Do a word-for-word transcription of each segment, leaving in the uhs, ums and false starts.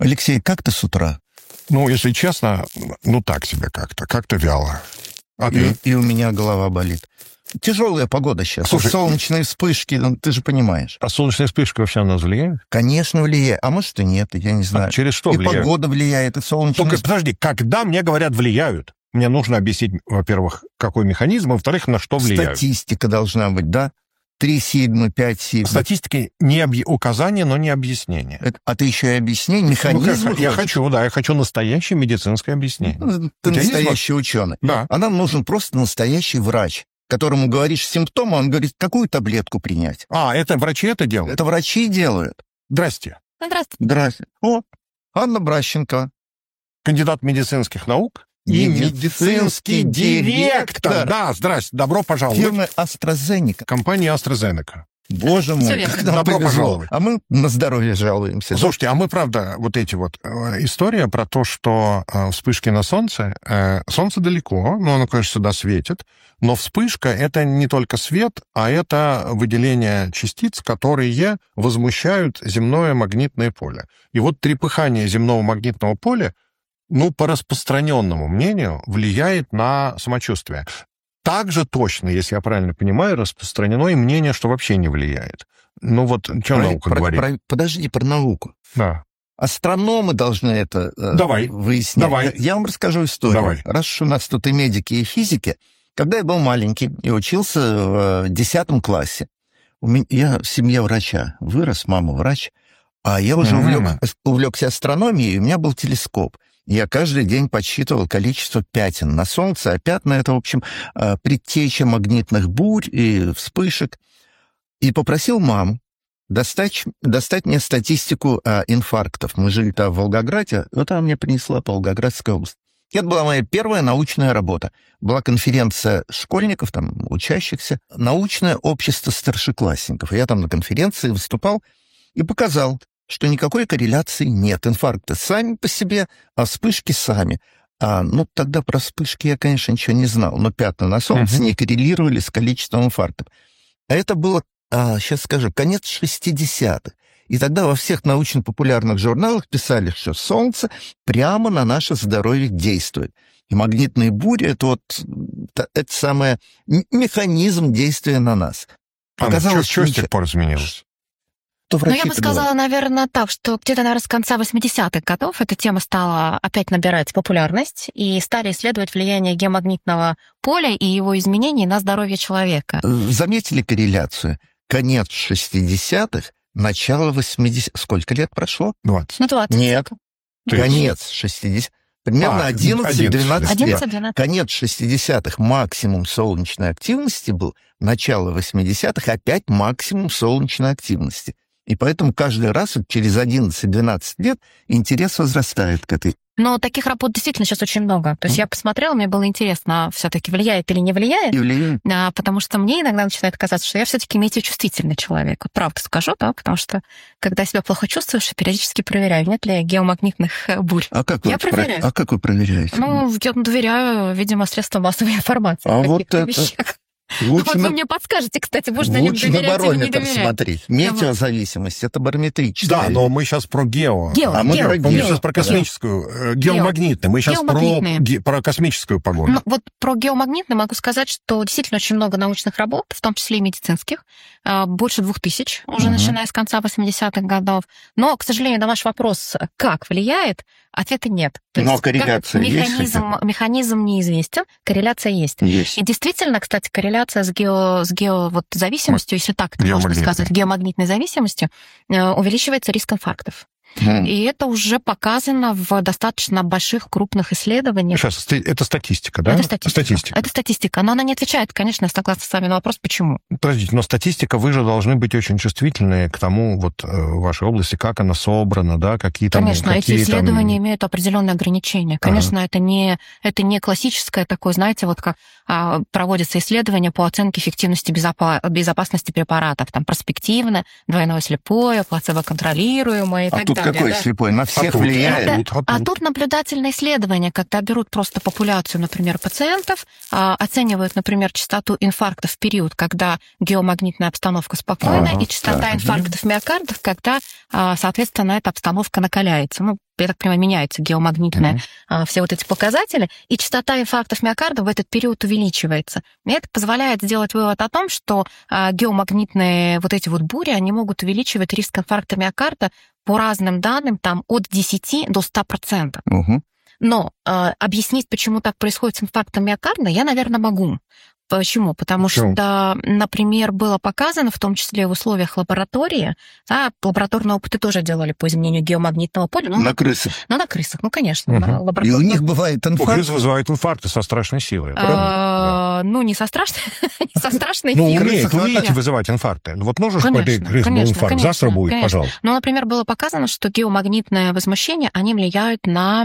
Алексей, как ты с утра? Ну, если честно, ну так себе как-то, как-то вяло. А и, ты? и у меня голова болит. Тяжелая погода сейчас. Слушай, солнечные вспышки, ну, ты же понимаешь. А солнечные вспышки вообще на нас влияют? Конечно, влияет. А может и нет, я не знаю. А через что и влияют? И погода влияет, и солнечные... Только, подожди, когда мне говорят «влияют», мне нужно объяснить, во-первых, какой механизм, а во-вторых, на что влияют. Статистика должна быть, да? Три сигмы, пять сигмы. Статистики не объ... указания, но не объяснение. Это, а ты еще и объяснение, механизм? Ну, я хочу, да, я хочу настоящее медицинское объяснение. Ну, ты настоящий ученый. Да. А нам нужен просто настоящий врач, которому говоришь симптомы, он говорит, какую таблетку принять. А, это врачи это делают? Это врачи делают. Здрасте. Здравствуйте. Здрасте. О, Анна Бращенко. Кандидат медицинских наук. И медицинский директор. Да, здрасте, добро пожаловать. Фирмы AstraZeneca. Компания AstraZeneca. Боже мой, как нам Добро повезло. пожаловать. А мы на здоровье жалуемся. Слушайте, а мы, правда, вот эти вот э, история про то, что э, вспышки на солнце, э, солнце далеко, но оно, конечно, сюда светит, но вспышка — это не только свет, а это выделение частиц, которые возмущают земное магнитное поле. И вот трепыхание земного магнитного поля, ну, по распространенному мнению, влияет на самочувствие. Также точно, если я правильно понимаю, распространено и мнение, что вообще не влияет. Ну вот, что про, наука про, говорит? Про, подожди, про науку. Да. Астрономы должны это э, Давай. выяснять. Давай. Я вам расскажу историю. Давай. Раз уж у нас тут и медики, и физики. Когда я был маленький и учился в десятом классе, у меня, я в семье врача вырос, мама врач, а я уже Mm-hmm. увлек, увлекся астрономией, и у меня был телескоп. Я каждый день подсчитывал количество пятен на Солнце, а пятна — это, в общем, предтеча магнитных бурь и вспышек. И попросил маму достать, достать мне статистику а, инфарктов. Мы жили там в Волгограде, вот она мне принесла по Волгоградской области. Это была моя первая научная работа. Была конференция школьников, там, учащихся, научное общество старшеклассников. И я там на конференции выступал и показал, что никакой корреляции нет. Инфаркты сами по себе, а вспышки сами. А, ну, тогда про вспышки я, конечно, ничего не знал, но пятна на Солнце uh-huh. не коррелировали с количеством инфарктов. А это было, а, сейчас скажу, конец шестидесятых. И тогда во всех научно-популярных журналах писали, что Солнце прямо на наше здоровье действует. И магнитные бури — это вот это самый механизм действия на нас. А что, что с тех пор изменилось? Ну, я бы сказала, говорят. наверное, так, что где-то, наверное, с конца восьмидесятых годов эта тема стала опять набирать популярность, и стали исследовать влияние геомагнитного поля и его изменений на здоровье человека. Заметили корреляцию? Конец шестидесятых, начало восьмидесятых. Сколько лет прошло? двадцать. Ну, двадцать. Нет. Конец шестидесятых. Примерно а, одиннадцать-двенадцать лет. Конец шестидесятых максимум солнечной активности был, начало восьмидесятых опять максимум солнечной активности. И поэтому каждый раз вот через одиннадцать-двенадцать лет интерес возрастает к этой. Но таких работ действительно сейчас очень много. То есть mm. я посмотрела, мне было интересно, все-таки влияет или не влияет. И влияет. А, потому что мне иногда начинает казаться, что я все-таки метеочувствительный человек. Вот правду скажу, да, потому что когда себя плохо чувствуешь, я периодически проверяю, нет ли геомагнитных бурь. А как вы, я проверяю. Про... А как вы проверяете? Ну, я доверяю, видимо, средствам массовой информации. А вот это... Вещах. Лучше вот на... вы мне подскажете, кстати, можно ли Лучше доверять на барометр или не доверять. смотреть. Метеозависимость — это барометрическая. Да, но мы сейчас про гео. Гео, а мы гео, про мы гео. сейчас про космическую, гео. геомагнитную. Мы сейчас про, про космическую погоду. Ну, вот про геомагнитную могу сказать, что действительно очень много научных работ, в том числе и медицинских, больше двух тысяч, уже угу. начиная с конца восьмидесятых годов. Но, к сожалению, на ваш вопрос, как влияет, ответа нет. То Но есть, корреляция механизм, есть? Механизм неизвестен, корреляция есть. есть. И действительно, кстати, корреляция с гео, с гео вот, зависимостью, если так это можно сказать, геомагнитной зависимостью, увеличивается риск инфарктов. Mm. И это уже показано в достаточно больших, крупных исследованиях. Сейчас, это статистика, да? Это статистика. статистика. Это статистика, но она не отвечает, конечно, я согласна с вами на вопрос, почему. Подождите, но статистика, вы же должны быть очень чувствительны к тому, вот, в вашей области, как она собрана, да, какие там... Конечно, какие эти исследования там... имеют определенные ограничения. Конечно, ага. это, не, это не классическое такое, знаете, вот как а, проводятся исследования по оценке эффективности безопа- безопасности препаратов, там, проспективное, двойное слепое, плацебо-контролируемое и а так тут далее. Какой да? слепой? На всех а влияет. Это, а, тут, а, а тут. тут наблюдательное исследование, когда берут просто популяцию, например, пациентов, а, оценивают, например, частоту инфарктов в период, когда геомагнитная обстановка спокойная, ага, и частота так, инфарктов миокардов, когда, а, соответственно, эта обстановка накаляется. Ну, я так понимаю, меняются геомагнитные Мгм. все вот эти показатели, и частота инфарктов миокарда в этот период увеличивается. И это позволяет сделать вывод о том, что а, геомагнитные вот эти вот бури, они могут увеличивать риск инфаркта миокарда по разным данным там, от десяти до ста процентов. Угу. Но э, объяснить, почему так происходит с инфарктом миокарда, я, наверное, могу. Почему? Потому Почему? что, например, было показано, в том числе в условиях лаборатории, да, лабораторные опыты тоже делали по изменению геомагнитного поля, ну, На крысах. ну, на крысах, ну, конечно. Мгм. на И у лабораторных. них бывает У крыс инфаркт. вызывает инфаркты со страшной силой. правда? А, Ну, не со страшной, не со страшной Ну, силой. умеет, крысах умеете Да. вызывать инфаркты. Ну, вот нужно, чтобы Конечно, этой крыс был конечно, инфаркт. конечно, Завтра будет, конечно. пожалуйста. Ну, например, было показано, что геомагнитное возмущение, они влияют на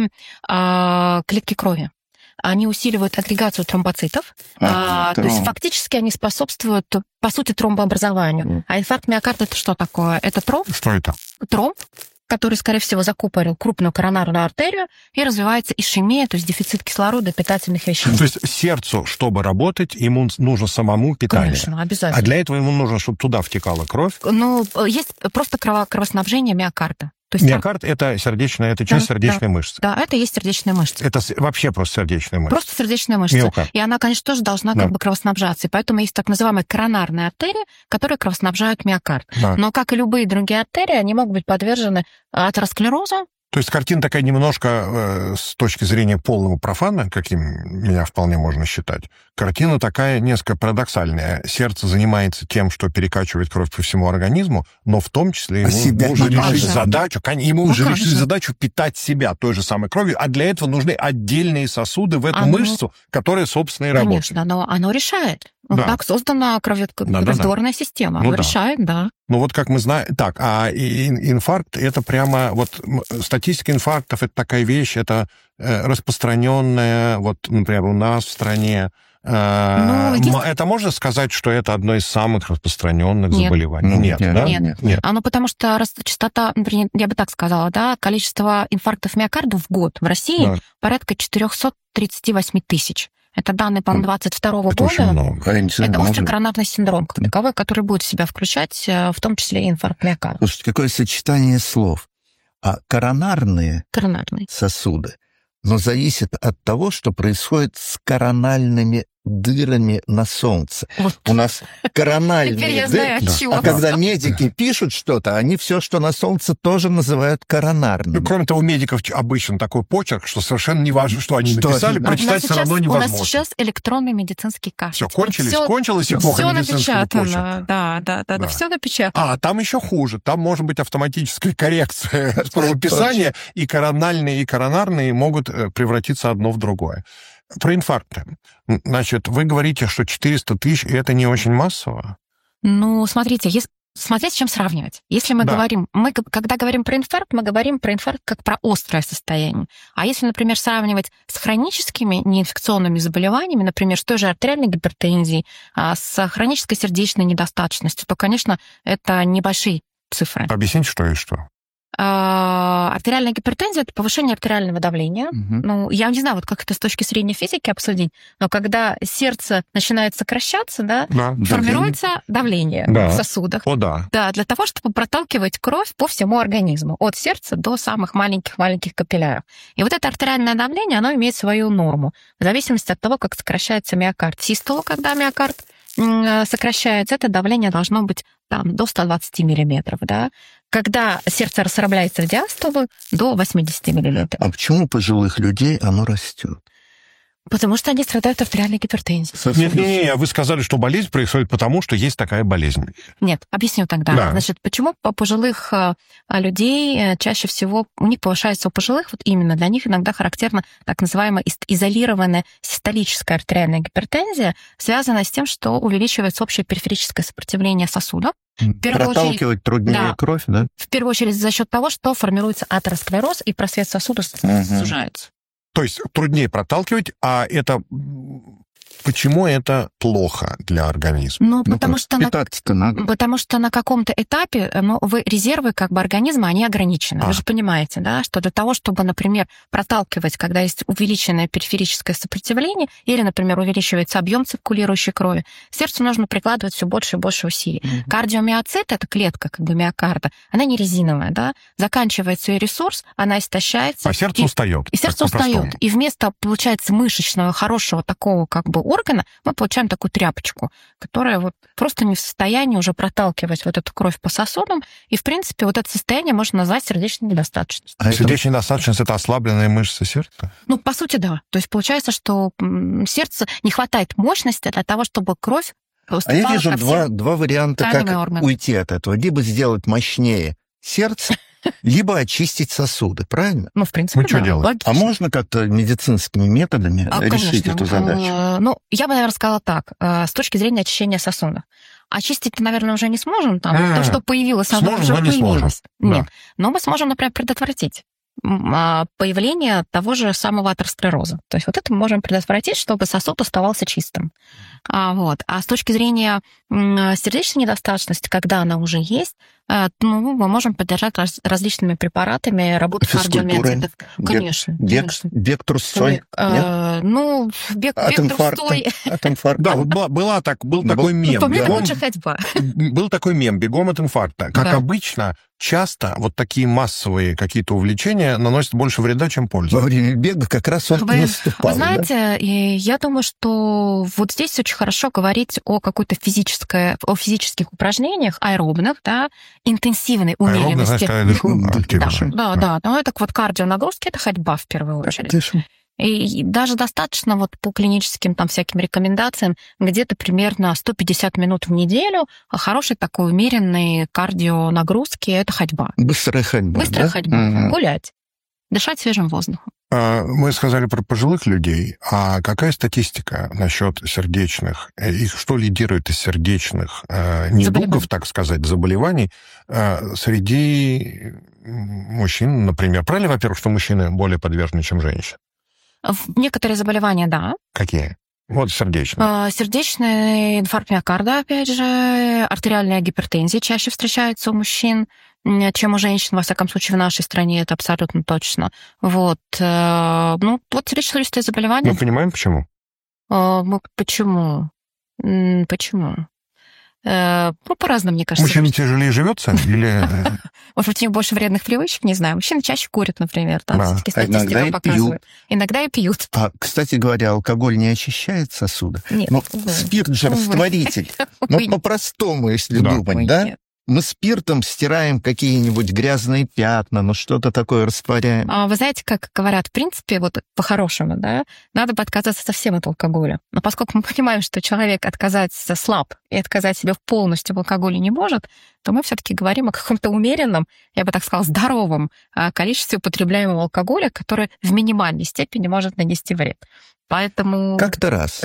а, клетки крови. Они усиливают агрегацию тромбоцитов, А, а, то есть тромб. фактически они способствуют, по сути, тромбообразованию. Мгм. А инфаркт миокарда — это что такое? Это тромб, Что это? тромб, который, скорее всего, закупорил крупную коронарную артерию, и развивается ишемия, то есть дефицит кислорода и питательных веществ. То есть сердцу, чтобы работать, ему нужно самому питание. Конечно, А обязательно. для этого ему нужно, чтобы туда втекала кровь. Ну, есть просто крово- кровоснабжение миокарда. То есть, Миокард — это сердечная, это часть Да, сердечной мышцы. да, это и есть сердечная мышца. Это с- вообще просто сердечная мышца. Просто сердечная мышца. Миокард. И она, конечно, тоже должна Да. как бы кровоснабжаться. И поэтому есть так называемая коронарная артерия, которая кровоснабжает миокард. Да. Но, как и любые другие артерии, они могут быть подвержены атеросклерозу. То есть картина такая немножко, э, с точки зрения полного профана, каким меня вполне можно считать, картина такая несколько парадоксальная. Сердце занимается тем, что перекачивает кровь по всему организму, но в том числе ему себя нужно не решить может. задачу, кон- ему Ну, уже конечно. решить задачу питать себя той же самой кровью, а для этого нужны отдельные сосуды в эту Оно- мышцу, которая, собственно, и работает. Конечно, но оно решает. Вот Да. так создана кровет- Да-да-да. кровотворная система. Ну Оно да. решает, да. Ну вот как мы знаем... Так, а и- ин- инфаркт — это прямо... Вот м, статистика инфарктов — это такая вещь, это э, распространенная, вот, например, у нас в стране. Э, Ну, есть- м- Это можно сказать, что это одно из самых распространенных Нет. заболеваний? Ну, Нет, нет, да? нет. Нет. А, ну, потому что рас- частота, например, я бы так сказала, да, количество инфарктов миокарда в год в России Да. порядка четыреста тридцать восемь тысяч. Это данные, по-моему, двадцать второго Это очень года. много. Я не знаю, Это может острый быть. коронарный синдром, как таковой, который будет в себя включать, э, в том числе и инфаркт миокарда. Слушайте, какое сочетание слов. А коронарные Коронарный. сосуды, но зависит от того, что происходит с корональными дырами на Солнце. Вот. У нас корональные Теперь я дыры, знаю, от чего. а когда медики пишут что-то, они все, что на Солнце, тоже называют Ну, коронарным. кроме того, у медиков ч- обычно такой почерк, что совершенно не важно, что они Что написали, они- А у нас прочитать все сейчас- равно У невозможно. нас сейчас электронный медицинский карточка. Все, кончились, Всё- кончилась эпоха Все медицинского почерка. напечатано, да, да, да, да, Да. все напечатано. А, там еще хуже. Там может быть автоматическая коррекция правописания, и корональные, и коронарные могут э, превратиться одно в другое. Про инфаркты. М, Значит, вы говорите, что четыреста тысяч, и это не очень массово? Ну, смотрите, если смотреть, с чем сравнивать. Если мы Да. говорим, мы, г- когда говорим про инфаркт, мы говорим про инфаркт как про острое состояние. А если, например, сравнивать с хроническими неинфекционными заболеваниями, например, с той же артериальной гипертензией, а, с хронической сердечной недостаточностью, то, конечно, это небольшие цифры. Объясните, что и что. А, артериальная гипертензия — это повышение артериального давления. Мгм. Ну, я не знаю, вот как это с точки зрения физики обсудить, но когда сердце начинает сокращаться, да, Да. формируется давление Да. в сосудах. О, да. Да, для того, чтобы проталкивать кровь по всему организму, от сердца до самых маленьких-маленьких капилляров. И вот это артериальное давление, оно имеет свою норму, в зависимости от того, как сокращается миокард. Систолу, когда миокард м, сокращается, это давление должно быть там, до ста двадцати миллиметров. Да? Когда сердце расслабляется в диастолу, до восьмидесяти миллиметров. А почему у пожилых людей оно растет? Потому что они страдают артериальной гипертензией. Нет, не, не, вы сказали, что болезнь происходит потому, что есть такая болезнь. Нет, объясню тогда. Да. Значит, почему у пожилых э, людей э, чаще всего, у них повышается у пожилых, вот именно для них иногда характерна так называемая ис- изолированная систолическая артериальная гипертензия, связанная с тем, что увеличивается общее периферическое сопротивление сосудов. первую Проталкивать труднее да. кровь, да? В первую очередь за счет того, что формируется атеросклероз, и просвет сосудов Мгм. сужается. То есть труднее проталкивать, а это м, Почему это плохо для организма? Ну, потому ну, что... Питаться-то на... надо. Потому что на каком-то этапе ну, вы, резервы как бы организма, они ограничены. А. Вы же понимаете, да, что для того, чтобы, например, проталкивать, когда есть увеличенное периферическое сопротивление, или, например, увеличивается объем циркулирующей крови, сердцу нужно прикладывать все больше и больше усилий. Mm-hmm. Кардиомиоцит, это клетка как бы миокарда, она не резиновая, да, заканчивается ее ресурс, она истощается. А сердце и, устает. И сердце устает. И вместо, получается, мышечного, хорошего такого как бы органа, мы получаем такую тряпочку, которая вот просто не в состоянии уже проталкивать вот эту кровь по сосудам, и, в принципе, вот это состояние можно назвать сердечной недостаточностью. А сердечная недостаточность — это ослабленные мышцы сердца? Ну, по сути, да. То есть получается, что сердце не хватает мощности для того, чтобы кровь А я вижу два, два варианта, как органы. Уйти от этого. Либо сделать мощнее сердце, либо очистить сосуды, правильно? Ну, в принципе, ну, что да. делать? Логично. А можно как-то медицинскими методами а, решить конечно. эту задачу? Ну, я бы, наверное, сказала так. С точки зрения очищения сосудов. Очистить, наверное, уже не сможем. Там, а, то, что появилось, оно уже но не появилось. Сможем. Нет. Да. Но мы сможем, например, предотвратить появление того же самого атеросклероза. То есть вот это мы можем предотвратить, чтобы сосуд оставался чистым. А, вот. а с точки зрения сердечной недостаточности, когда она уже есть, ну, мы можем поддержать раз, различными препаратами работу кардиомиоцитов. Конечно. Бег, конечно. бег трусцой? А, ну, бег, от бег инфаркта. трусцой. От инфаркта. Да, вот была, была так, был ну, такой мем. По мне бегом, лучше ходьба. Был такой мем «Бегом от инфаркта». Как да. обычно, часто вот такие массовые какие-то увлечения наносят больше вреда, чем пользы. Во время бега как раз он вы, наступал. Вы знаете, да? я думаю, что вот здесь очень хорошо говорить о какой-то физической, о физических упражнениях, аэробных, да, интенсивной умеренности. Аэробно, значит, да, да, да. Ну, это вот кардионагрузки, это ходьба в первую очередь. Дышим. И даже достаточно вот по клиническим там всяким рекомендациям где-то примерно сто пятьдесят минут в неделю хорошей такой умеренной кардионагрузки — это ходьба. Быстрая ходьба, Быстрая да? ходьба, Mm-hmm. гулять, дышать свежим воздухом. Мы сказали про пожилых людей, а какая статистика насчет сердечных, их что лидирует из сердечных э, недугов, так сказать, заболеваний э, среди мужчин, например? Правильно, во-первых, что мужчины более подвержены, чем женщины? Некоторые заболевания, да. Какие? Вот сердечные. Сердечный инфаркт миокарда, опять же, артериальная гипертензия чаще встречается у мужчин, чем у женщин, во всяком случае, в нашей стране, это абсолютно точно. Вот. Ну, вот сердечно-сосудистые заболевания. Мы понимаем, почему? Почему? Почему? Ну, по-разному, мне кажется. Мужчинам тяжелее живется? Или... Может быть, у них больше вредных привычек, не знаю. Мужчины чаще курят, например. Там, да. а иногда и пьют. Иногда и пьют. А, кстати говоря, алкоголь не очищает сосуды? Нет. Ну, спирт же растворитель. Ну, по-простому, если да. думать, Ой, да? Нет. Мы спиртом стираем какие-нибудь грязные пятна, ну что-то такое растворяем. А вы знаете, как говорят, в принципе, вот по-хорошему, да, надо бы отказаться совсем от алкоголя. Но поскольку мы понимаем, что человек отказаться слаб и отказать себе полностью в алкоголе не может, то мы все-таки говорим о каком-то умеренном, я бы так сказала, здоровом количестве употребляемого алкоголя, который в минимальной степени может нанести вред. Поэтому... Как-то раз.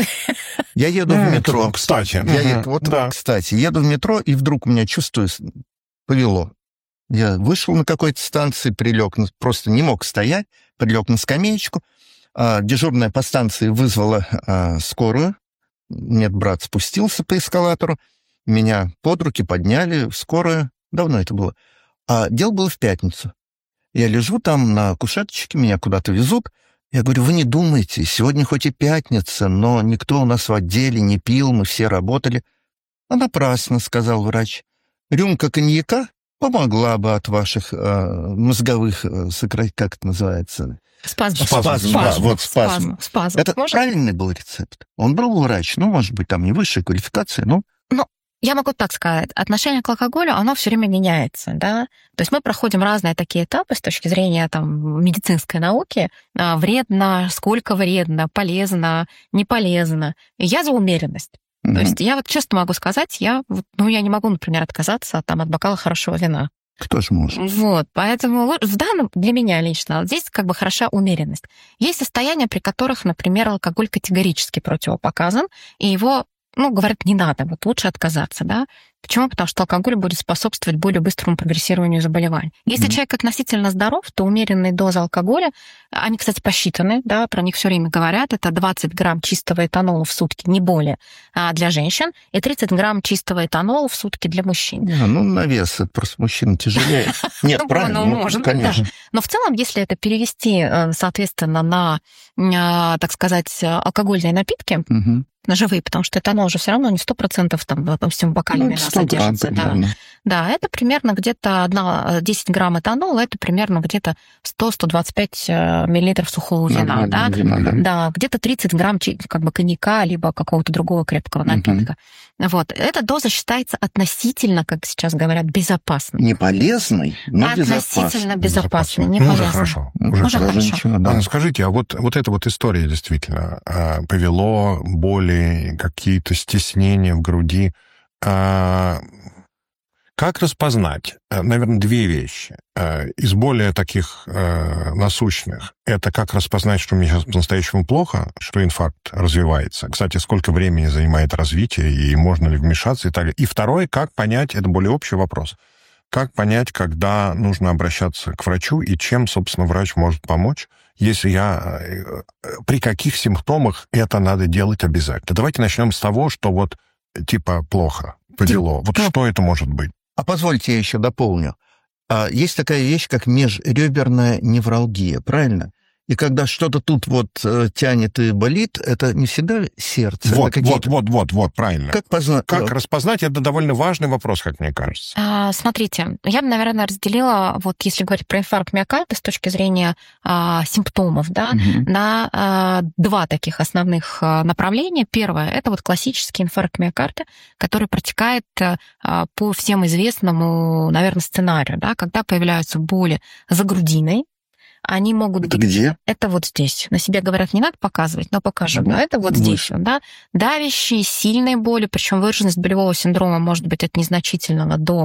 Я еду в метро. Кстати. Я еду, вот, да. кстати, еду в метро, и вдруг меня чувствую, повело. Я вышел на какой-то станции, прилег, просто не мог стоять, прилег на скамеечку. А, дежурная по станции вызвала а, скорую. Нет, брат спустился по эскалатору. Меня под руки подняли в скорую. Давно это было. А дело было в пятницу. Я лежу там на кушеточке, меня куда-то везут. Я говорю, вы не думайте, сегодня хоть и пятница, но никто у нас в отделе не пил, мы все работали. А напрасно, сказал врач. Рюмка коньяка помогла бы от ваших э, мозговых, э, сократить, как это называется? Спазм. Спазм, спазм, да, вот спазм. Спазм. спазм. Это Может? правильный был рецепт. Он был врач, ну, может быть, там не высшая квалификация, но... Ну, я могу так сказать, отношение к алкоголю, оно все время меняется, да. То есть мы проходим разные такие этапы с точки зрения там медицинской науки. Вредно, сколько вредно, полезно, не полезно. И я за умеренность. Mm-hmm. То есть я вот честно могу сказать, я, ну, я не могу, например, отказаться там, от бокала хорошего вина. Кто же может? Вот, поэтому в данном, для меня лично, здесь как бы хороша умеренность. Есть состояния, при которых, например, алкоголь категорически противопоказан, и его, ну, говорят, не надо, вот лучше отказаться, да. Почему? Потому что алкоголь будет способствовать более быстрому прогрессированию заболеваний. Если mm-hmm. человек относительно здоров, то умеренные дозы алкоголя, они, кстати, посчитаны, да, про них все время говорят, это двадцать грамм чистого этанола в сутки, не более, для женщин, и тридцать грамм чистого этанола в сутки для мужчин. Не, ну, на вес это просто мужчин тяжелее. Нет, правильно, может, конечно. Но в целом, если это перевести, соответственно, на, так сказать, алкогольные напитки, на живые, потому что этанол же все равно не сто процентов там, допустим, в бокале вина содержится. Да. да, это примерно где-то десять грамм этанола, это примерно где-то сто - сто двадцать пять миллилитров сухого вина. Да? Вина, да. да, где-то тридцать грамм как бы коньяка, либо какого-то другого крепкого напитка. Угу. Вот. Эта доза считается относительно, как сейчас говорят, безопасной. Не полезной, но относительно безопасной. Не ну, полезной. Уже хорошо. Уже, уже хорошо. Ничего, да. Скажите, а вот, вот эта вот история действительно повело боли, какие-то стеснения в груди. Как распознать? Наверное, две вещи. Из более таких насущных. Это как распознать, что мне сейчас по-настоящему плохо, что инфаркт развивается. Кстати, сколько времени занимает развитие, и можно ли вмешаться и так далее. И второе, как понять, это более общий вопрос, как понять, когда нужно обращаться к врачу и чем, собственно, врач может помочь, если я... При каких симптомах это надо делать обязательно? Давайте начнем с того, что вот типа плохо, подело. Вот что это может быть? А позвольте я еще дополню. Есть такая вещь, как межреберная невралгия, правильно? И когда что-то тут вот тянет и болит, это не всегда сердце. Вот, вот, вот, вот, вот, правильно. Как, позна... как распознать, это довольно важный вопрос, как мне кажется. А, смотрите, я бы, наверное, разделила, вот если говорить про инфаркт миокарда с точки зрения а, симптомов, да, угу. на а, два таких основных а, направления. Первое, это вот классический инфаркт миокарда, который протекает а, по всем известному, наверное, сценарию, да, когда появляются боли за грудиной. Они могут... Это где? Это вот здесь. На себе, говорят, не надо показывать, но покажем. Да. Это вот здесь. Да? Давящие, сильные боли, причем выраженность болевого синдрома может быть от незначительного до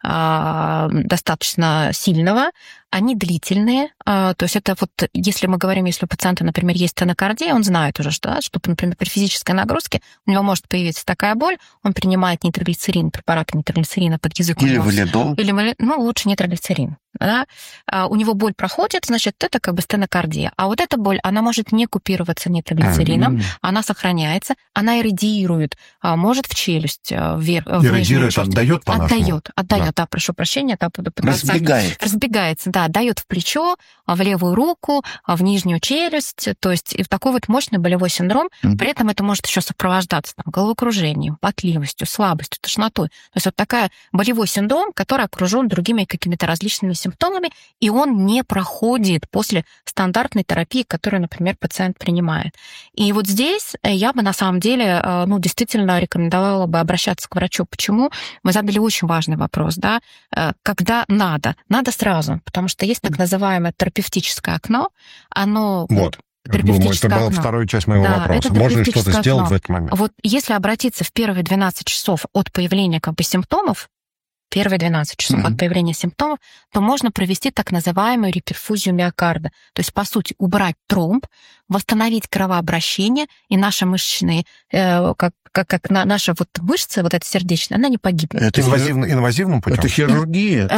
а, достаточно сильного. Они длительные, то есть это вот, если мы говорим, если у пациента, например, есть тенокардия, он знает уже, что, что, например, при физической нагрузке у него может появиться такая боль, он принимает нитроглицерин, препараты нитроглицерина под язык. Или валидол. Или, ну, лучше нитроглицерин. Да? У него боль проходит, значит, это как бы стенокардия. А вот эта боль, она может не купироваться нитроглицерином, а, она сохраняется, она иррадиирует, может в челюсть, вверх. Иррадиирует, отдает по-нашему? Отдает, отдает, да. да, прошу прощения. Да, разбегается. Разбегается, да, дает в плечо, в левую руку, в нижнюю челюсть, то есть и в такой вот мощный болевой синдром. Mm-hmm. При этом это может еще сопровождаться там, головокружением, потливостью, слабостью, тошнотой. То есть вот такой болевой синдром, который окружен другими какими-то различными симптомами, и он не проходит после стандартной терапии, которую, например, пациент принимает. И вот здесь я бы на самом деле, ну, действительно рекомендовала бы обращаться к врачу. Почему? Мы задали очень важный вопрос, да, когда надо, надо сразу, потому что есть так называемое терапевтическое окно, оно... Вот. Думаю, это была окно. Вторая часть моего да, вопроса. Можно ли что-то окно. сделать в этот момент? Вот если обратиться в первые двенадцать часов от появления как бы симптомов, первые двенадцать часов mm-hmm. от появления симптомов, то можно провести так называемую реперфузию миокарда. То есть, по сути, убрать тромб, восстановить кровообращение, и наши мышечные, э, как, как, как на, наша вот мышца, вот эта сердечная, она не погибнет. Это инвазивно, инвазивным путем? Это хирургия.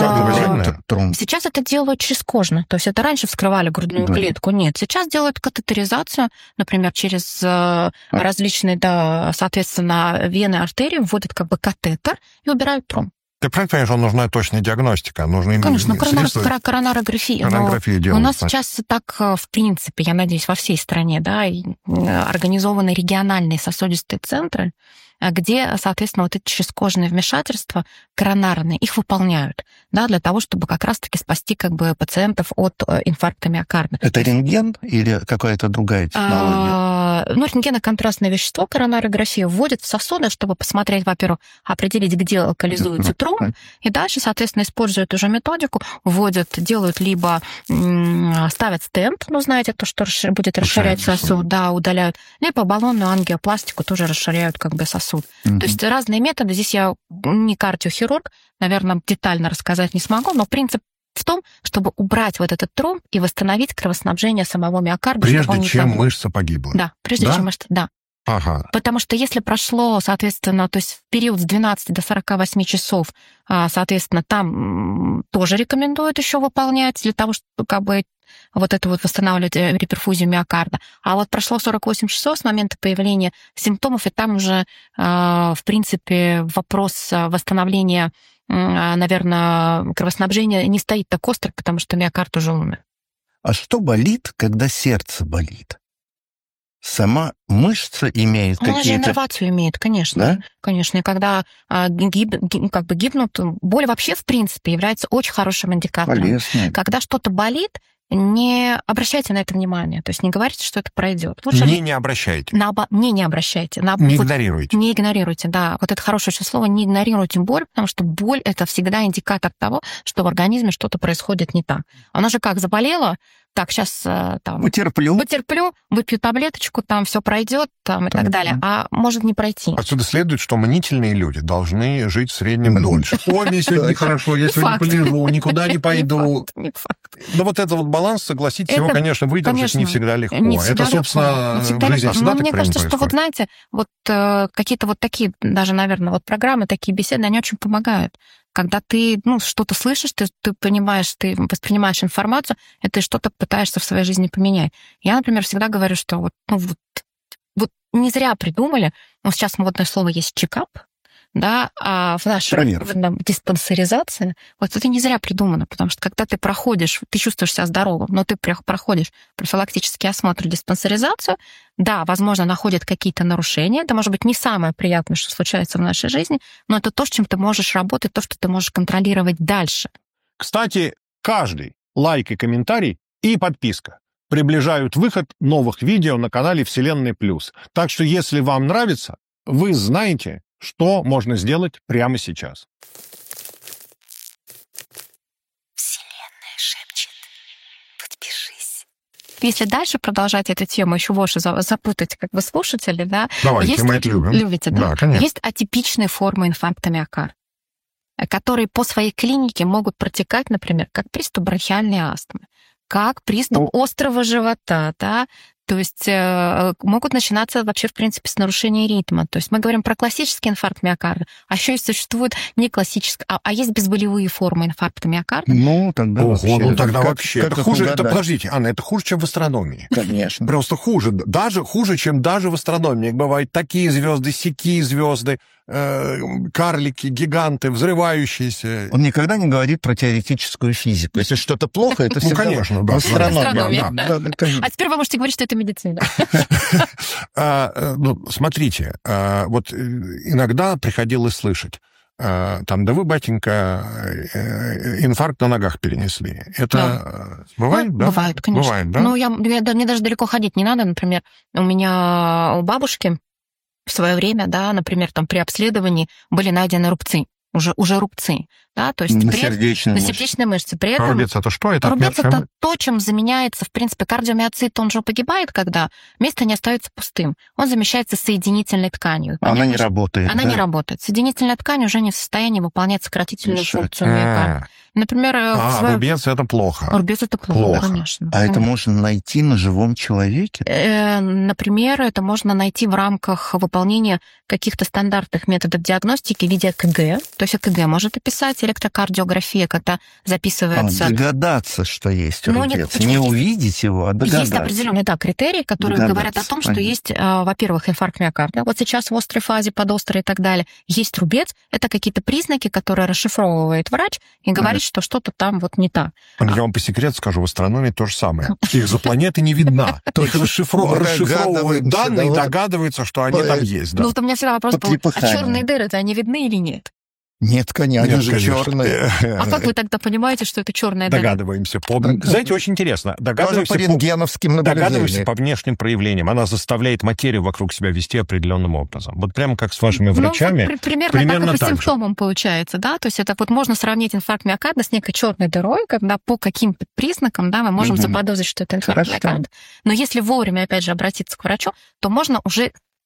Сейчас это делают через кожно. То есть это раньше вскрывали грудную да. клетку. Нет, сейчас делают катетеризацию, например, через а. различные, да, соответственно, вены, артерии, вводят как бы катетер и убирают тромб. Ты правильно понимаешь, что нужна точная диагностика? Нужны Конечно, коронар, коронарография. Коронарография у нас значит. Сейчас так, в принципе, я надеюсь, во всей стране, да, организованы региональные сосудистые центры, где, соответственно, вот эти чрезкожные вмешательства коронарные, их выполняют, да, для того, чтобы как раз-таки спасти как бы пациентов от инфаркта миокарда. Это рентген или какая-то другая технология? А, ну, рентгеноконтрастное вещество, коронарография, вводят в сосуды, чтобы посмотреть, во-первых, определить, где локализуется тромб, и дальше, соответственно, используют уже методику, вводят, делают либо м- ставят стенд, ну, знаете, то, что расшир- будет расширять сосуд, да, удаляют, либо баллонную ангиопластику тоже расширяют как бы сосуд. Mm-hmm. То есть разные методы. Здесь я не кардиохирург, наверное, детально рассказать не смогу, но принцип в том, чтобы убрать вот этот тромб и восстановить кровоснабжение самого миокарда. Прежде чем там... мышца погибла. Да, прежде да? чем мышца, да. Ага. Потому что если прошло, соответственно, то есть в период с двенадцати до сорока восьми часов, соответственно, там тоже рекомендуют еще выполнять для того, чтобы как бы вот это вот восстанавливать реперфузию миокарда. А вот прошло сорок восемь часов с момента появления симптомов, и там уже, в принципе, вопрос восстановления, наверное, кровоснабжения не стоит так остро, потому что миокард уже умер. А что болит, когда сердце болит? Сама мышца имеет Она какие-то... же иннервацию имеет, конечно. Да? Конечно. И когда а, гиб, гиб, как бы гибнут, боль вообще, в принципе, является очень хорошим индикатором. Полезно. Когда что-то болит, не обращайте на это внимание. То есть не говорите, что это пройдет. Лучше Не, не обращайте. На, не, не обращайте. На, Не вот, игнорируйте. Не игнорируйте, да. Вот это хорошее очень слово. Не игнорируйте боль, потому что боль — это всегда индикатор того, что в организме что-то происходит не так. Она же как заболела, так, сейчас там... Потерплю. Потерплю, выпью таблеточку, там все пройдет, там, и так Там, далее. А может не пройти. Отсюда следует, что мнительные люди должны жить в среднем дольше. Ой, мне сегодня нехорошо, я сегодня полежу, никуда не пойду. Не факт. Но вот этот вот баланс, согласитесь, его, конечно, выдержать не всегда легко. Это, собственно, в жизни всегда так мне кажется, что вот, знаете, вот какие-то вот такие, даже, наверное, вот программы, такие беседы, они очень помогают. Когда ты, ну, что-то слышишь, ты, ты понимаешь, ты воспринимаешь информацию, и ты что-то пытаешься в своей жизни поменять. Я, например, всегда говорю, что вот, ну, вот, вот не зря придумали, ну, сейчас модное слово есть чекап, да, а в нашей диспансеризации вот это не зря придумано, потому что когда ты проходишь, ты чувствуешь себя здоровым, но ты проходишь профилактический осмотр, диспансеризацию, да, возможно, находят какие-то нарушения, это может быть не самое приятное, что случается в нашей жизни, но это то, с чем ты можешь работать, то, что ты можешь контролировать дальше. Кстати, каждый лайк и комментарий и подписка приближают выход новых видео на канале Вселенная Плюс. Так что, если вам нравится, вы знаете, что можно сделать прямо сейчас. Вселенная шепчет. Подпишись. Если дальше продолжать эту тему, еще больше запутать как бы слушателей, да? Давайте, есть, мы это любим. Любите, да? Да, конечно. Есть атипичные формы инфаркта миокарда, которые по своей клинике могут протекать, например, как приступ бронхиальной астмы, как приступ ну, острого живота, да, то есть э, могут начинаться вообще, в принципе, с нарушения ритма. То есть мы говорим про классический инфаркт миокарда, а еще и существует не классический, а, а есть безболевые формы инфаркта миокарда. Ну, тогда Ого, вообще... ну тогда как, вообще... Как это хуже, это, подождите, Анна, это хуже, чем в астрономии. Конечно. Просто хуже. Даже хуже, чем даже в астрономии. Бывают такие звезды, сякие звезды, э, карлики, гиганты, взрывающиеся. Он никогда не говорит про теоретическую физику. Если что-то плохо, это всегда... Ну, конечно, да. Астрономия. А теперь вы можете говорить, что это медицина. Смотрите, вот иногда приходилось слышать, там, да вы, батенька, инфаркт на ногах перенесли. Это да. бывает, да? Бывает, конечно. Бывает, да? Ну, я, я, мне даже далеко ходить не надо. Например, у меня у бабушки в свое время, да, например, там при обследовании были найдены рубцы. Уже, уже рубцы, да, то есть на при сердечной на мышце. сердечной мышце. При этом рубец это что? Это рубец это то, чем заменяется, в принципе, кардиомиоцит, он же погибает, когда место не остается пустым. Он замещается соединительной тканью. Она не работает. Она да? не работает. Соединительная ткань уже не в состоянии выполнять сократительную Решать. функцию миокарда. Например, а, свое... рубец это плохо. Рубец это плохо, плохо. конечно. А это можно найти на живом человеке? Э, например, это можно найти в рамках выполнения каких-то стандартных методов диагностики в виде ЭКГ. То есть ЭКГ может описать, электрокардиография, когда записывается... А, догадаться, что есть рубец. Нет, не увидеть его, а догадаться. Есть определенные, да, критерии, которые догадаться. говорят о том, что Понятно. есть, во-первых, инфаркт миокарда. Вот сейчас в острой фазе, подострой и так далее. Есть рубец. Это какие-то признаки, которые расшифровывает врач и говорит, что что-то там вот не так. Я вам по секрету скажу, в астрономии то же самое. Экзопланета не видна. Только расшифровывают данные и догадываются, что они там есть. Ну вот у меня всегда вопрос был, а черные дыры-то они видны или нет? Нет, конечно, они же черные. А как вы тогда понимаете, что это черная дыра? Догадываемся. По... Знаете, очень интересно. Догадываемся по рентгеновским наблюдениям. Догадываемся по внешним проявлениям. Она заставляет материю вокруг себя вести определенным образом. Вот прямо как с вашими врачами. Ну, примерно, примерно так, как так и с симптомом получается, да? То есть это вот можно сравнить инфаркт миокарда с некой черной дырой, когда по каким-то признакам, да, мы можем угу. заподозрить, что это инфаркт миокарда. Но если вовремя, опять же, обратиться к врачу, то можно уже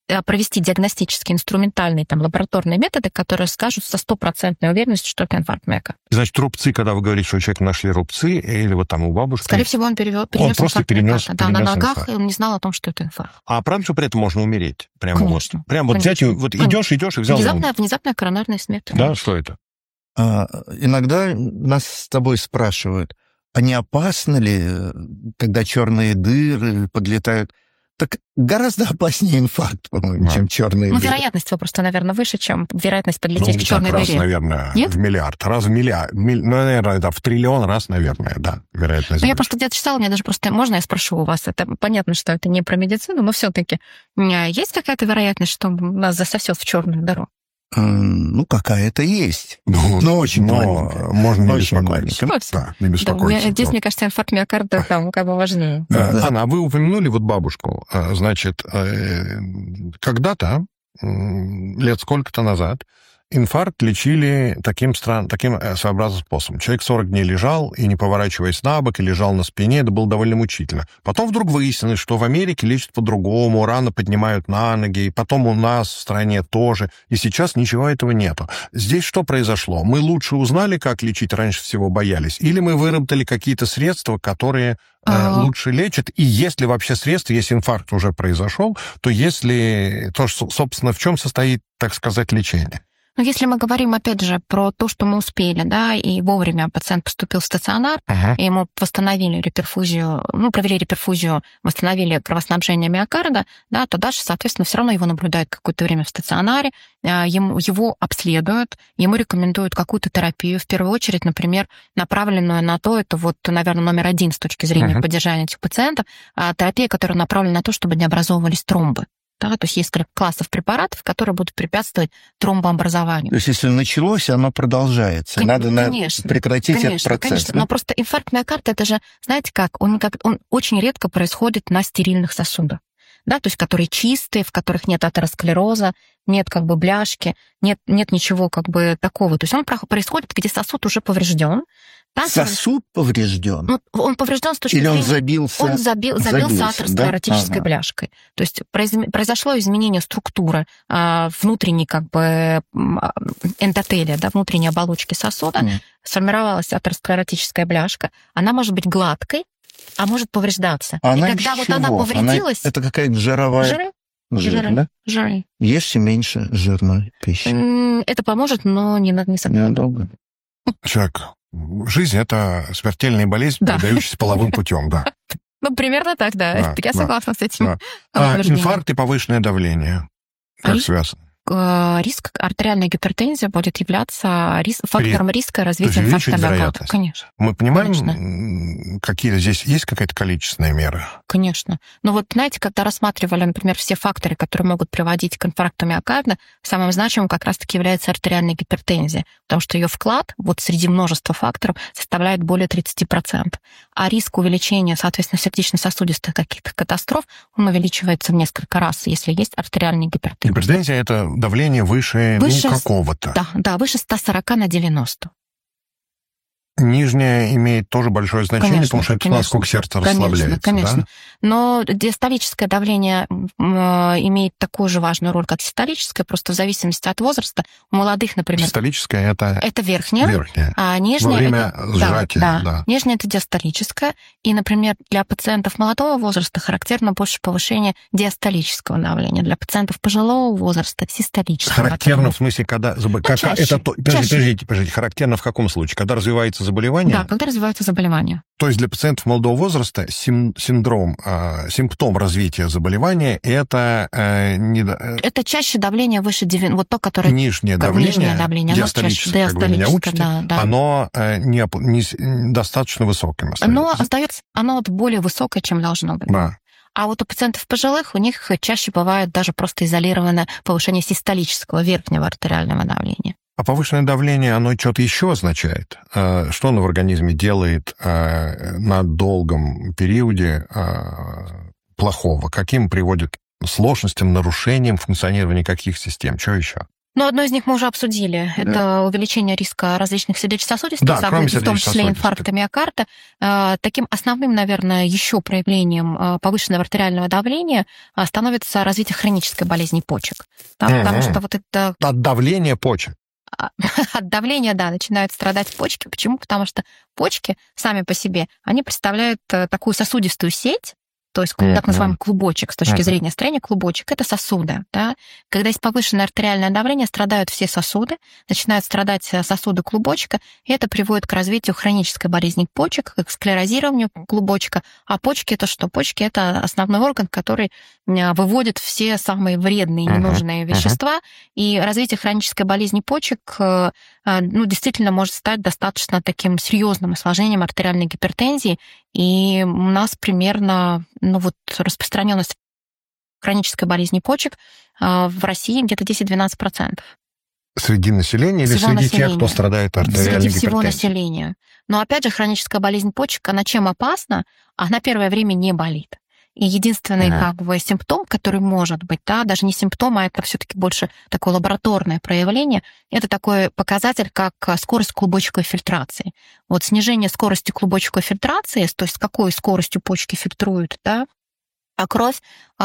провести диагностические, инструментальные, там, лабораторные методы, которые скажут со стопроцентной уверенностью, что это инфаркт миокарда. Значит, рубцы, когда вы говорите, что у человека нашли рубцы, или вот там у бабушки... Скорее всего, он перевел, перенес он просто инфаркт перенес, миокарда. Да, перенес на ногах, инфаркт. и он не знал о том, что это инфаркт. А правда, что при этом можно умереть? Прямо Конечно. Вот, прямо вот взять, и вот Конечно. идешь, идешь и взял... Внезапная, внезапная коронарная смерть. Да, что это? А, иногда нас с тобой спрашивают, а не опасно ли, когда черные дыры подлетают? Так гораздо опаснее инфаркт, по-моему, Да. чем черные Ну, дыры. вероятность его просто, наверное, выше, чем вероятность подлететь Ну, к так черной раз, дыре. наверное, Нет? в миллиард. Раз в миллиард. Миль- ну, наверное, это в триллион раз, наверное, да, вероятность. Ну, я выше. просто где-то читала, мне даже просто... Можно я спрошу у вас? Это понятно, что это не про медицину, но все-таки есть какая-то вероятность, что нас засосет в черную дыру? М, Ну, какая-то есть. Ну, Но очень но маленькая. можно не Очень беспокоиться. маленькая. Да, не Да, беспокоиться. мне- здесь, мне кажется, инфаркт миокарда там как бы важнее. Э, Да. Анна, а вы упомянули вот бабушку. Э, Значит, э, когда-то, м, лет сколько-то назад, инфаркт лечили таким, стран... таким э, своеобразным способом. Человек сорок дней лежал, и не поворачиваясь на бок, и лежал на спине, это было довольно мучительно. Потом вдруг выяснилось, что в Америке лечат по-другому, рано поднимают на ноги, и потом у нас в стране тоже, и сейчас ничего этого нету. Здесь что произошло? Мы лучше узнали, как лечить, раньше всего боялись, или мы выработали какие-то средства, которые э, А. лучше лечат, и если вообще средства, если инфаркт уже произошел, то если, то, что, собственно, в чем состоит, так сказать, лечение? Но если мы говорим, опять же, про то, что мы успели, да, и вовремя пациент поступил в стационар, Ага. и ему восстановили реперфузию, ну, провели реперфузию, восстановили кровоснабжение миокарда, да, то дальше, соответственно, все равно его наблюдают какое-то время в стационаре, а, ему, его обследуют, ему рекомендуют какую-то терапию, в первую очередь, например, направленную на то, это вот, наверное, номер один с точки зрения Мгм. поддержания этих пациентов, а, терапия, которая направлена на то, чтобы не образовывались тромбы. Да, то есть есть классов препаратов, которые будут препятствовать тромбообразованию. То есть, если началось, оно продолжается. Кон- Надо на- конечно, прекратить Конечно, этот процесс. конечно. да? Но просто инфаркт миокарда, это же, знаете как, он, как, он очень редко происходит на стерильных сосудах. Да, то есть которые чистые, в которых нет атеросклероза, нет как бы бляшки, нет, нет ничего как бы такого. То есть он про- происходит, где сосуд уже поврежден. Там Сосуд поврежден? Ну, он поврежден с точки Или он зрения... забился? Он забил, забился, забился, атеросклеротической да? Ага. бляшкой. То есть произ- произошло изменение структуры а, внутренней как бы м, а, эндотелия, да, внутренней оболочки сосуда, Мгм. сформировалась атеросклеротическая бляшка. Она может быть гладкой, а может повреждаться. Она И когда из вот чего? она повредилась, Она- Это какая-то жировая... жиры, жир, жиры. да? жиры. Ешьте меньше жирной пищи. М, это поможет, но не, на- не со- Ненадолго. Человек, жизнь — это смертельная болезнь, Да. передающаяся половым путем, да. Ну, примерно так, да. Да, Я да, согласна с этим. да. А утверждением. инфаркт и повышенное давление как Ри- связано? Э, Риск артериальной гипертензии будет являться рис- фактором риска развития есть инфаркта увеличивает миокарда. вероятность. Конечно, Мы понимаем, Конечно. м, какие здесь есть какая-то количественная мера? конечно. Но вот, знаете, когда рассматривали, например, все факторы, которые могут приводить к инфаркту миокарда, самым значимым как раз-таки является артериальная гипертензия, потому что ее вклад вот среди множества факторов составляет более тридцать процентов. А риск увеличения, соответственно, сердечно-сосудистых каких-то катастроф, он увеличивается в несколько раз, если есть артериальная гипертензия. Гипертензия — это давление выше, Выше ну, с- какого-то. Да, да, выше ста сорока на девяносто. Нижняя имеет тоже большое значение, Конечно, потому что это конечно. насколько сердце Конечно, расслабляется. конечно. Да? Но диастолическое давление м, э, имеет такую же важную роль, как систолическое, просто в зависимости от возраста. У молодых, например, Систолическое — это это верхнее, верхнее. а нижнее Во время это, сжатия, да, да. да. Нижнее это диастолическое. И, например, для пациентов молодого возраста характерно больше повышение диастолического давления. Для пациентов пожилого возраста систолического. Характерно в смысле, когда... забо- как- чаще, это то- подождите, чаще. подождите, подождите. Характерно в каком случае? Когда развивается заболевание? Да, когда развиваются заболевания. То есть для пациентов молодого возраста сим- синдром, э, симптом развития заболевания — это э, не, э, Это чаще давление выше девяноста, вот то, которое нижнее как давление, нижнее давление, оно диастолическое, чаще- как вы меня диастолическое, учите, да, да. оно э, не, оп- не с- достаточно высоким Оно остается. остается, оно вот более высокое, чем должно быть. Да. А вот у пациентов пожилых у них чаще бывает даже просто изолированное повышение систолического верхнего артериального давления. А повышенное давление, оно что-то еще означает? Э, Что оно в организме делает э, на долгом периоде э, плохого? Каким приводит к сложностям, нарушениям функционирования каких систем? Что еще? Ну, одно из них мы уже обсудили. Да. Это увеличение риска различных сердечно-сосудистых да, заболеваний, в том числе инфаркта миокарда. Таким основным, наверное, еще проявлением повышенного артериального давления становится развитие хронической болезни почек. Да, угу. Потому что вот это... От давления почек. От давления, да, начинают страдать почки. Почему? Потому что почки сами по себе, они представляют такую сосудистую сеть, то есть mm-hmm. так называемый клубочек, с точки mm-hmm. зрения строения клубочек, это сосуды. Да? Когда есть повышенное артериальное давление, страдают все сосуды, начинают страдать сосуды клубочка, и это приводит к развитию хронической болезни почек, к склерозированию клубочка. А почки — это что? Почки — это основной орган, который выводит все самые вредные, ненужные mm-hmm. вещества, и развитие хронической болезни почек ну, действительно может стать достаточно таким серьезным осложнением артериальной гипертензии, и у нас примерно ну вот распространенность хронической болезни почек в России где-то десять-двенадцать процентов. Среди населения или всего среди населения. тех, кто страдает артериальной гипертензией? Среди всего населения. Но опять же, хроническая болезнь почек, она чем опасна? Она первое время не болит. И единственный ага. как бы симптом, который может быть, да, даже не симптом, а это все-таки больше такое лабораторное проявление, это такой показатель, как скорость клубочковой фильтрации. Вот снижение скорости клубочковой фильтрации, то есть с какой скоростью почки фильтруют, да, а кровь,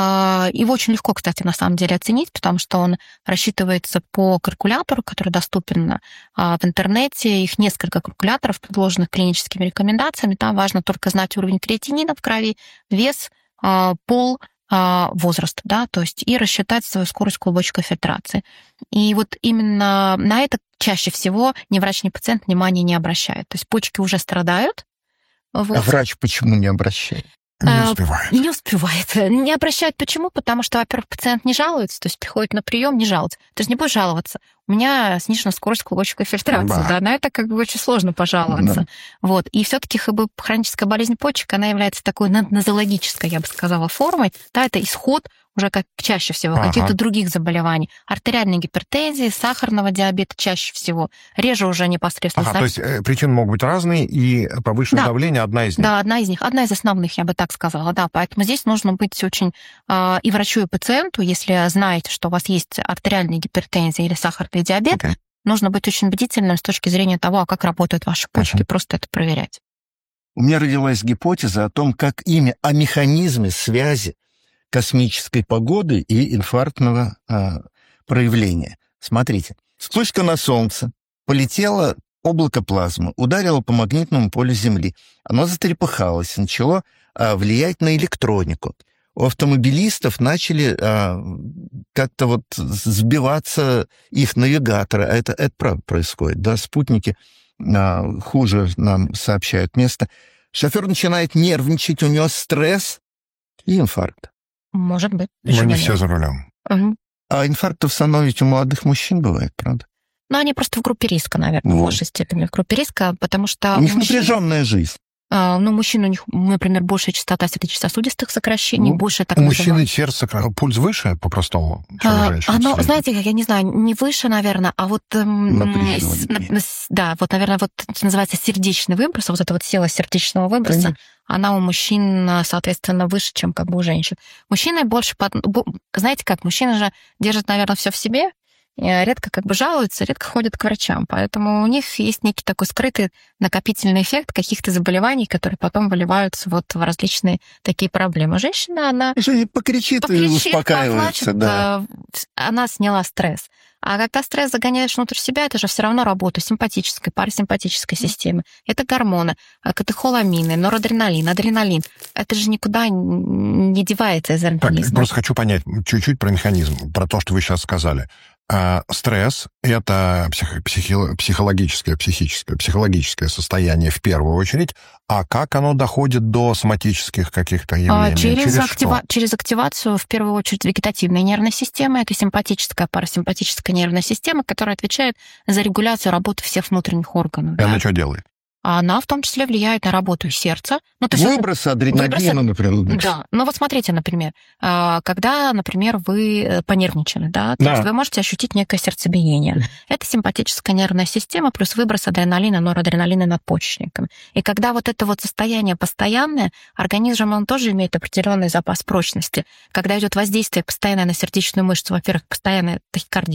его очень легко, кстати, на самом деле оценить, потому что он рассчитывается по калькулятору, который доступен в интернете. Их несколько калькуляторов, предложенных клиническими рекомендациями. Там важно только знать уровень креатинина в крови, вес, пол, возраст, да, то есть и рассчитать свою скорость клубочковой фильтрации. И вот именно на это чаще всего ни врач, ни пациент внимания не обращает. То есть почки уже страдают. Вот. А врач почему не обращает? Не успевает. Не успевает. Не обращает почему? Потому что, во-первых, пациент не жалуется, то есть приходит на прием, не жалуется. Ты же не будешь жаловаться. У меня снижена скорость клубочковой фильтрации, да. да, на это как бы очень сложно пожаловаться. Да. Вот. И все-таки как бы хроническая болезнь почек, она является такой нозологической, я бы сказала, формой. Да, это исход уже как чаще всего ага. каких-то других заболеваний. Артериальной гипертензии, сахарного диабета чаще всего. Реже уже непосредственно. Ага, то есть э, причины могут быть разные, и повышенное да. давление одна из них. Да, одна из них. Одна из основных, я бы так сказала. Да, поэтому здесь нужно быть очень э, и врачу, и пациенту, если знаете, что у вас есть артериальная гипертензия или сахарный диабет, okay. нужно быть очень бдительным с точки зрения того, а как работают ваши почки, uh-huh. просто это проверять. У меня родилась гипотеза о том, как ими, о механизме связи космической погоды и инфарктного а, проявления. Смотрите, вспышка на Солнце, полетело облако плазмы, ударило по магнитному полю Земли. Оно затрепыхалось, начало а, влиять на электронику. У автомобилистов начали а, как-то вот сбиваться их навигаторы. А это, это правда происходит, да, спутники а, хуже нам сообщают место. Шофер начинает нервничать, у него стресс и инфаркт. Может быть. Но не все за рулем. Угу. А инфарктов становится у молодых мужчин бывает, правда? Ну, они просто в группе риска, наверное, вот. в большей степени в группе риска, потому что... У них мужчин... напряженная жизнь. А, ну, мужчин, у них, например, большая частота сердечно-сосудистых сокращений, ну, больше так у мужчины сердце, пульс выше, по-простому, чем а, у женщин? Оно, знаете, как, я не знаю, не выше, наверное, а вот... Напряженнее. Да, вот, наверное, вот называется сердечный выброс, вот эта вот сила сердечного выброса, Конечно. Она у мужчин, соответственно, выше, чем как бы у женщин. Мужчины больше... Знаете как, мужчины же держат, наверное, все в себе, редко как бы жалуются, редко ходят к врачам. Поэтому у них есть некий такой скрытый накопительный эффект каких-то заболеваний, которые потом выливаются вот в различные такие проблемы. Женщина, она... Женщина покричит, покричит и успокаивается, поплачет, да. Она сняла стресс. А когда стресс загоняешь внутрь себя, это же все равно работа симпатической, парасимпатической системы. Это гормоны, катехоламины, норадреналин, адреналин. Это же никуда не девается из организма. Так, просто хочу понять чуть-чуть про механизм, про то, что вы сейчас сказали. А стресс — это псих, психи, психологическое, психическое, психологическое состояние в первую очередь, а как оно доходит до соматических каких-то явлений? А, через, через, актива... через активацию, в первую очередь, вегетативной нервной системы. Это симпатическая, парасимпатическая нервная система, которая отвечает за регуляцию работы всех внутренних органов. И да? Она что делает? Она в том числе влияет на работу сердца. Ну, то выбросы есть, адреналина, выбросы, например. Да. Ну вот смотрите, например, когда, например, вы понервничали, да, то да. есть вы можете ощутить некое сердцебиение. Это симпатическая нервная система плюс выброс адреналина, норадреналина надпочечниками. И когда вот это вот состояние постоянное, организм, он тоже имеет определенный запас прочности. Когда идет воздействие постоянное на сердечную мышцу, во-первых, постоянная тахикардия,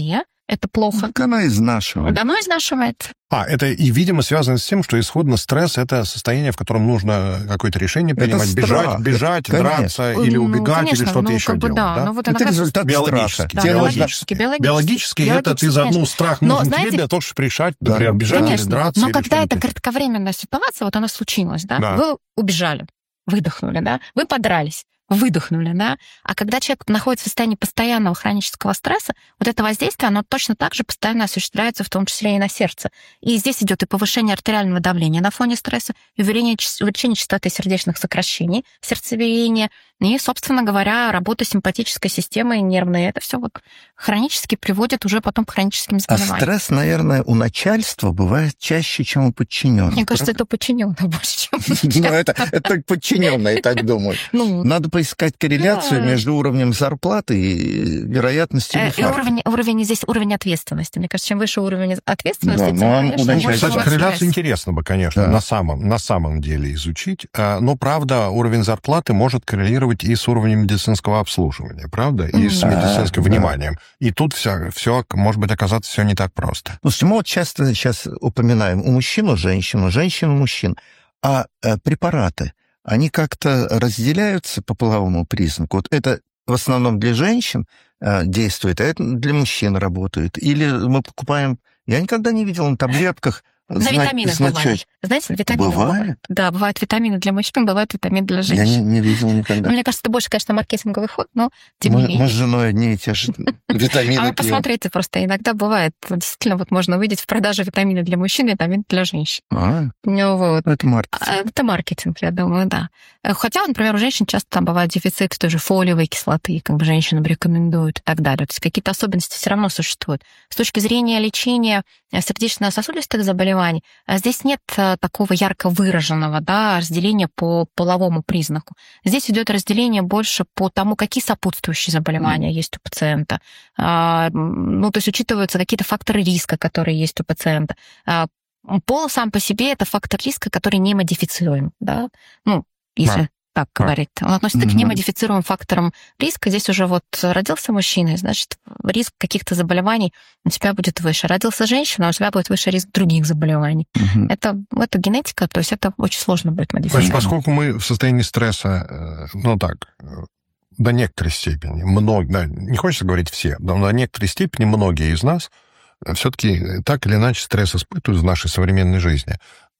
это плохо. Так она изнашивает. Оно изнашивает. А, это и, видимо, связано с тем, что исходно стресс — это состояние, в котором нужно какое-то решение принимать, Это бежать, страх. бежать, Конечно. драться или Ну, убегать, конечно, или что-то ну, еще как бы делать. да, Да? ну, вот Это иногда- результат Биологически. страха. Да, Тебе нужно- биологически, биологически. Биологически это ты Биологически, заднул конечно. страх Но, нужен знаете, тебе для того, чтобы решать, Да. например, бежать или Конечно. драться. Но или когда это что-нибудь. кратковременная ситуация, вот она случилась, да, Да. вы убежали, выдохнули, да, вы подрались, выдохнули, да, а когда человек находится в состоянии постоянного хронического стресса, вот это воздействие, оно точно так же постоянно осуществляется, в том числе и на сердце. И здесь идет и повышение артериального давления на фоне стресса, и увеличение, увеличение частоты сердечных сокращений, сердцебиения, и, собственно говоря, работа симпатической системы нервной. Это все вот хронически приводит уже потом к хроническим А заболеваниям. стресс, наверное, у начальства бывает чаще, чем у подчиненных. Мне кажется, это подчиненных больше, чем Ну, это, это только подчиненные так думают. Ну, Надо поискать корреляцию Да. между уровнем зарплаты и вероятностью Э, и инфаркта. уровень, уровень здесь уровень ответственности. Мне кажется, чем выше уровень ответственности, Да, тем, ну, а конечно, у начальника- больше Кстати, у вас корреляцию стресс. интересно бы, конечно, Да. на, самом, на самом деле изучить. А, Но, правда, уровень зарплаты может коррелировать и с уровнем медицинского обслуживания, правда? И с Мгм. медицинским Да, вниманием. И тут все, все, может быть, оказаться все не так просто. Слушайте, мы вот часто сейчас упоминаем у мужчин, у женщин, у женщин, у мужчин. А э, препараты, они как-то разделяются по половому признаку? Вот это в основном для женщин э, действует, а это для мужчин работает? Или мы покупаем... Я никогда не видел на таблетках На зна- витаминах значок. бывает. Знаете, витамины Бывает? Да, бывают витамины для мужчин, бывают витамины для Я женщин. не, не видел никогда. Ну, мне кажется, это больше, конечно, маркетинговый ход, но тем Мы, не менее. мы с женой одни и те же витамины А вы пьем. посмотрите просто, иногда бывает, действительно, вот можно увидеть в продаже витамины для мужчин и витамины для женщин. А, Ну вот. это маркетинг. А, Это маркетинг, я думаю, да. Хотя, например, у женщин часто там бывает дефицит той же фолиевой кислоты, как бы женщинам рекомендуют и так далее. То есть какие-то особенности все равно существуют. С точки зрения лечения сердечно-сосудистых заболеваний, а здесь нет а, такого ярко выраженного, да, разделения по половому признаку. Здесь идет разделение больше по тому, какие сопутствующие заболевания mm. есть у пациента. А, ну, то есть учитываются какие-то факторы риска, которые есть у пациента. А, пол сам по себе — это фактор риска, который не модифицируем, да, ну, если Да. так говорить. Он относится Мгм. к немодифицируемым факторам риска. Здесь уже вот родился мужчина, значит, риск каких-то заболеваний у тебя будет выше. Родился женщина, у тебя будет выше риск других заболеваний. Мгм. Это, это генетика, то есть это очень сложно будет Значит, модифицировать. поскольку мы в состоянии стресса, э, ну так, э, до некоторой степени, много, да, не хочется говорить все, но до некоторой степени многие из нас все-таки так или иначе стресс испытывают в нашей современной жизни.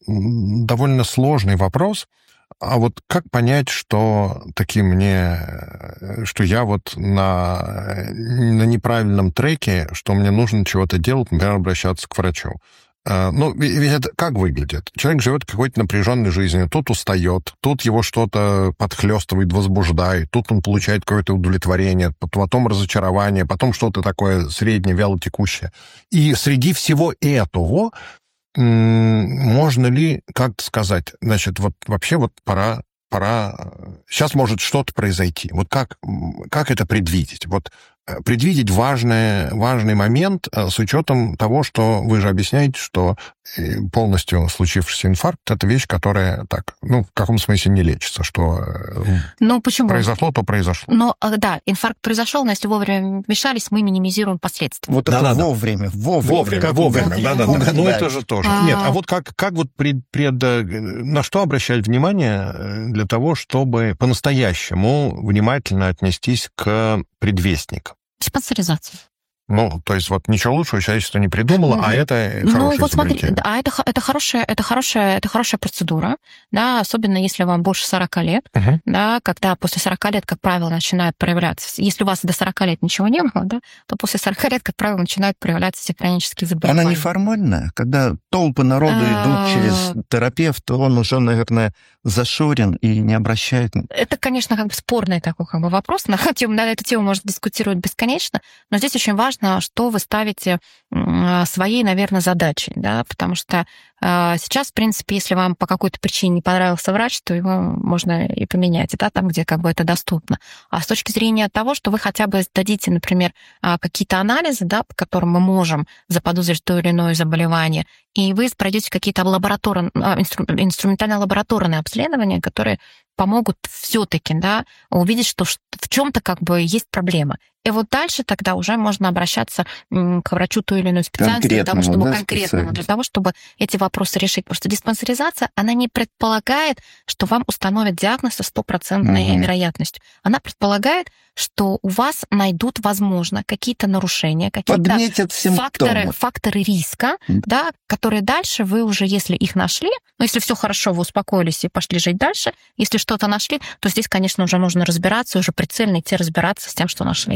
М, Довольно сложный вопрос. А вот как понять, что таки мне, э, что я вот на, на неправильном треке, что мне нужно чего-то делать, например, обращаться к врачу? Э, Ну, ведь ведь это как выглядит? Человек живет какой-то напряженной жизнью, тут устает, тут его что-то подхлестывает, возбуждает, тут он получает какое-то удовлетворение, потом разочарование, потом что-то такое среднее, вялотекущее. И среди всего этого м, можно ли как-то сказать, значит, вот вообще вот пора, пора, сейчас может что-то произойти. Вот как, м, как это предвидеть? Вот э, предвидеть важный, важный момент э, с учетом того, что вы же объясняете, что э, полностью случившийся инфаркт — это вещь, которая так, ну, в каком смысле не лечится, что э, Ну, почему? произошло, то произошло. Но, а, да, инфаркт произошел, но если вовремя вмешались, мы минимизируем последствия. Вот это Да-да-да. вовремя, вовремя. Вовремя, как вовремя, угодно. да-да-да. Угадать. Ну, это же тоже. А- Нет, а вот как, как вот пред, пред, э, на что обращать внимание э, для того, чтобы по-настоящему внимательно отнестись к предвестникам? Диспансеризация. Ну, то есть вот ничего лучшего человечество не придумало, а это Ну, хорошее вот смотри, изобретение. а это, х- это, хорошая, это, хорошая, это хорошая процедура, да, особенно если вам больше сорока лет, Мгм. да, когда после сорока лет, как правило, начинают проявляться, если у вас до сорока лет ничего не было, да, то после сорока лет, как правило, начинают проявляться все хронические заболевания. Она неформальная, когда толпы народу А- идут через терапевта, он уже, наверное, зашорен и не обращает... Это, конечно, как бы спорный такой как бы вопрос. На, тему- на эту тему можно дискутировать бесконечно, но здесь очень важно, что вы ставите м, своей, наверное, задачей, да, потому что э, сейчас, в принципе, если вам по какой-то причине не понравился врач, то его можно и поменять, да, там, где как бы это доступно. А с точки зрения того, что вы хотя бы сдадите, например, а, какие-то анализы, да, по которым мы можем заподозрить то или иное заболевание, и вы пройдете какие-то лабораторные, инструментально-лабораторные обследования, которые помогут все-таки, да, увидеть, что в чем-то как бы есть проблема. И вот дальше тогда уже можно обращаться к врачу той или иной специальности для того, чтобы да, конкретному, для того, чтобы эти вопросы решить. Потому что диспансеризация, она не предполагает, что вам установят диагноз со стопроцентной угу. вероятностью. Она предполагает, что у вас найдут, возможно, какие-то нарушения, какие-то факторы, факторы риска, да, которые дальше вы уже, если их нашли, ну, если все хорошо, вы успокоились и пошли жить дальше, если что-то нашли, то здесь, конечно, уже нужно разбираться, уже прицельно идти разбираться с тем, что нашли.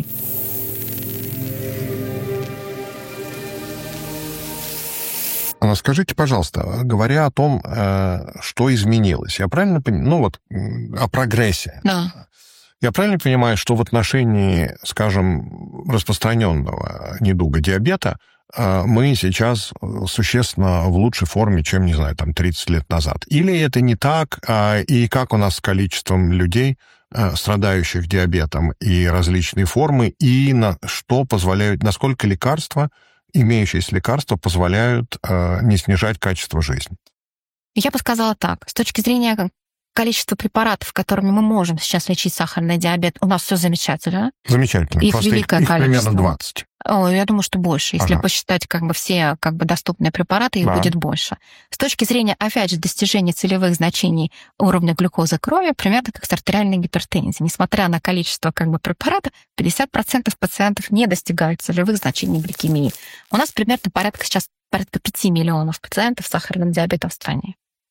Скажите, пожалуйста, говоря о том, что изменилось, я правильно понимаю, ну вот о прогрессе. Да. Я правильно понимаю, что в отношении, скажем, распространенного недуга диабета мы сейчас существенно в лучшей форме, чем, не знаю, там тридцать лет назад? Или это не так? И как у нас с количеством людей, страдающих диабетом, и различные формы, и на что позволяют, насколько лекарства, имеющиеся лекарства, позволяют не снижать качество жизни? Я бы сказала так. С точки зрения количество препаратов, которыми мы можем сейчас лечить сахарный диабет, у нас все замечательно. Замечательно. Их Просто великое их, их количество. Примерно двадцать. О, я думаю, что больше. Если ага. посчитать как бы все как бы доступные препараты, их да. будет больше. С точки зрения, опять же, достижения целевых значений уровня глюкозы крови, примерно как с артериальной гипертензией. Несмотря на количество как бы препаратов, пятьдесят процентов пациентов не достигают целевых значений гликемии. У нас примерно порядка сейчас порядка пяти миллионов пациентов с сахарным диабетом в стране.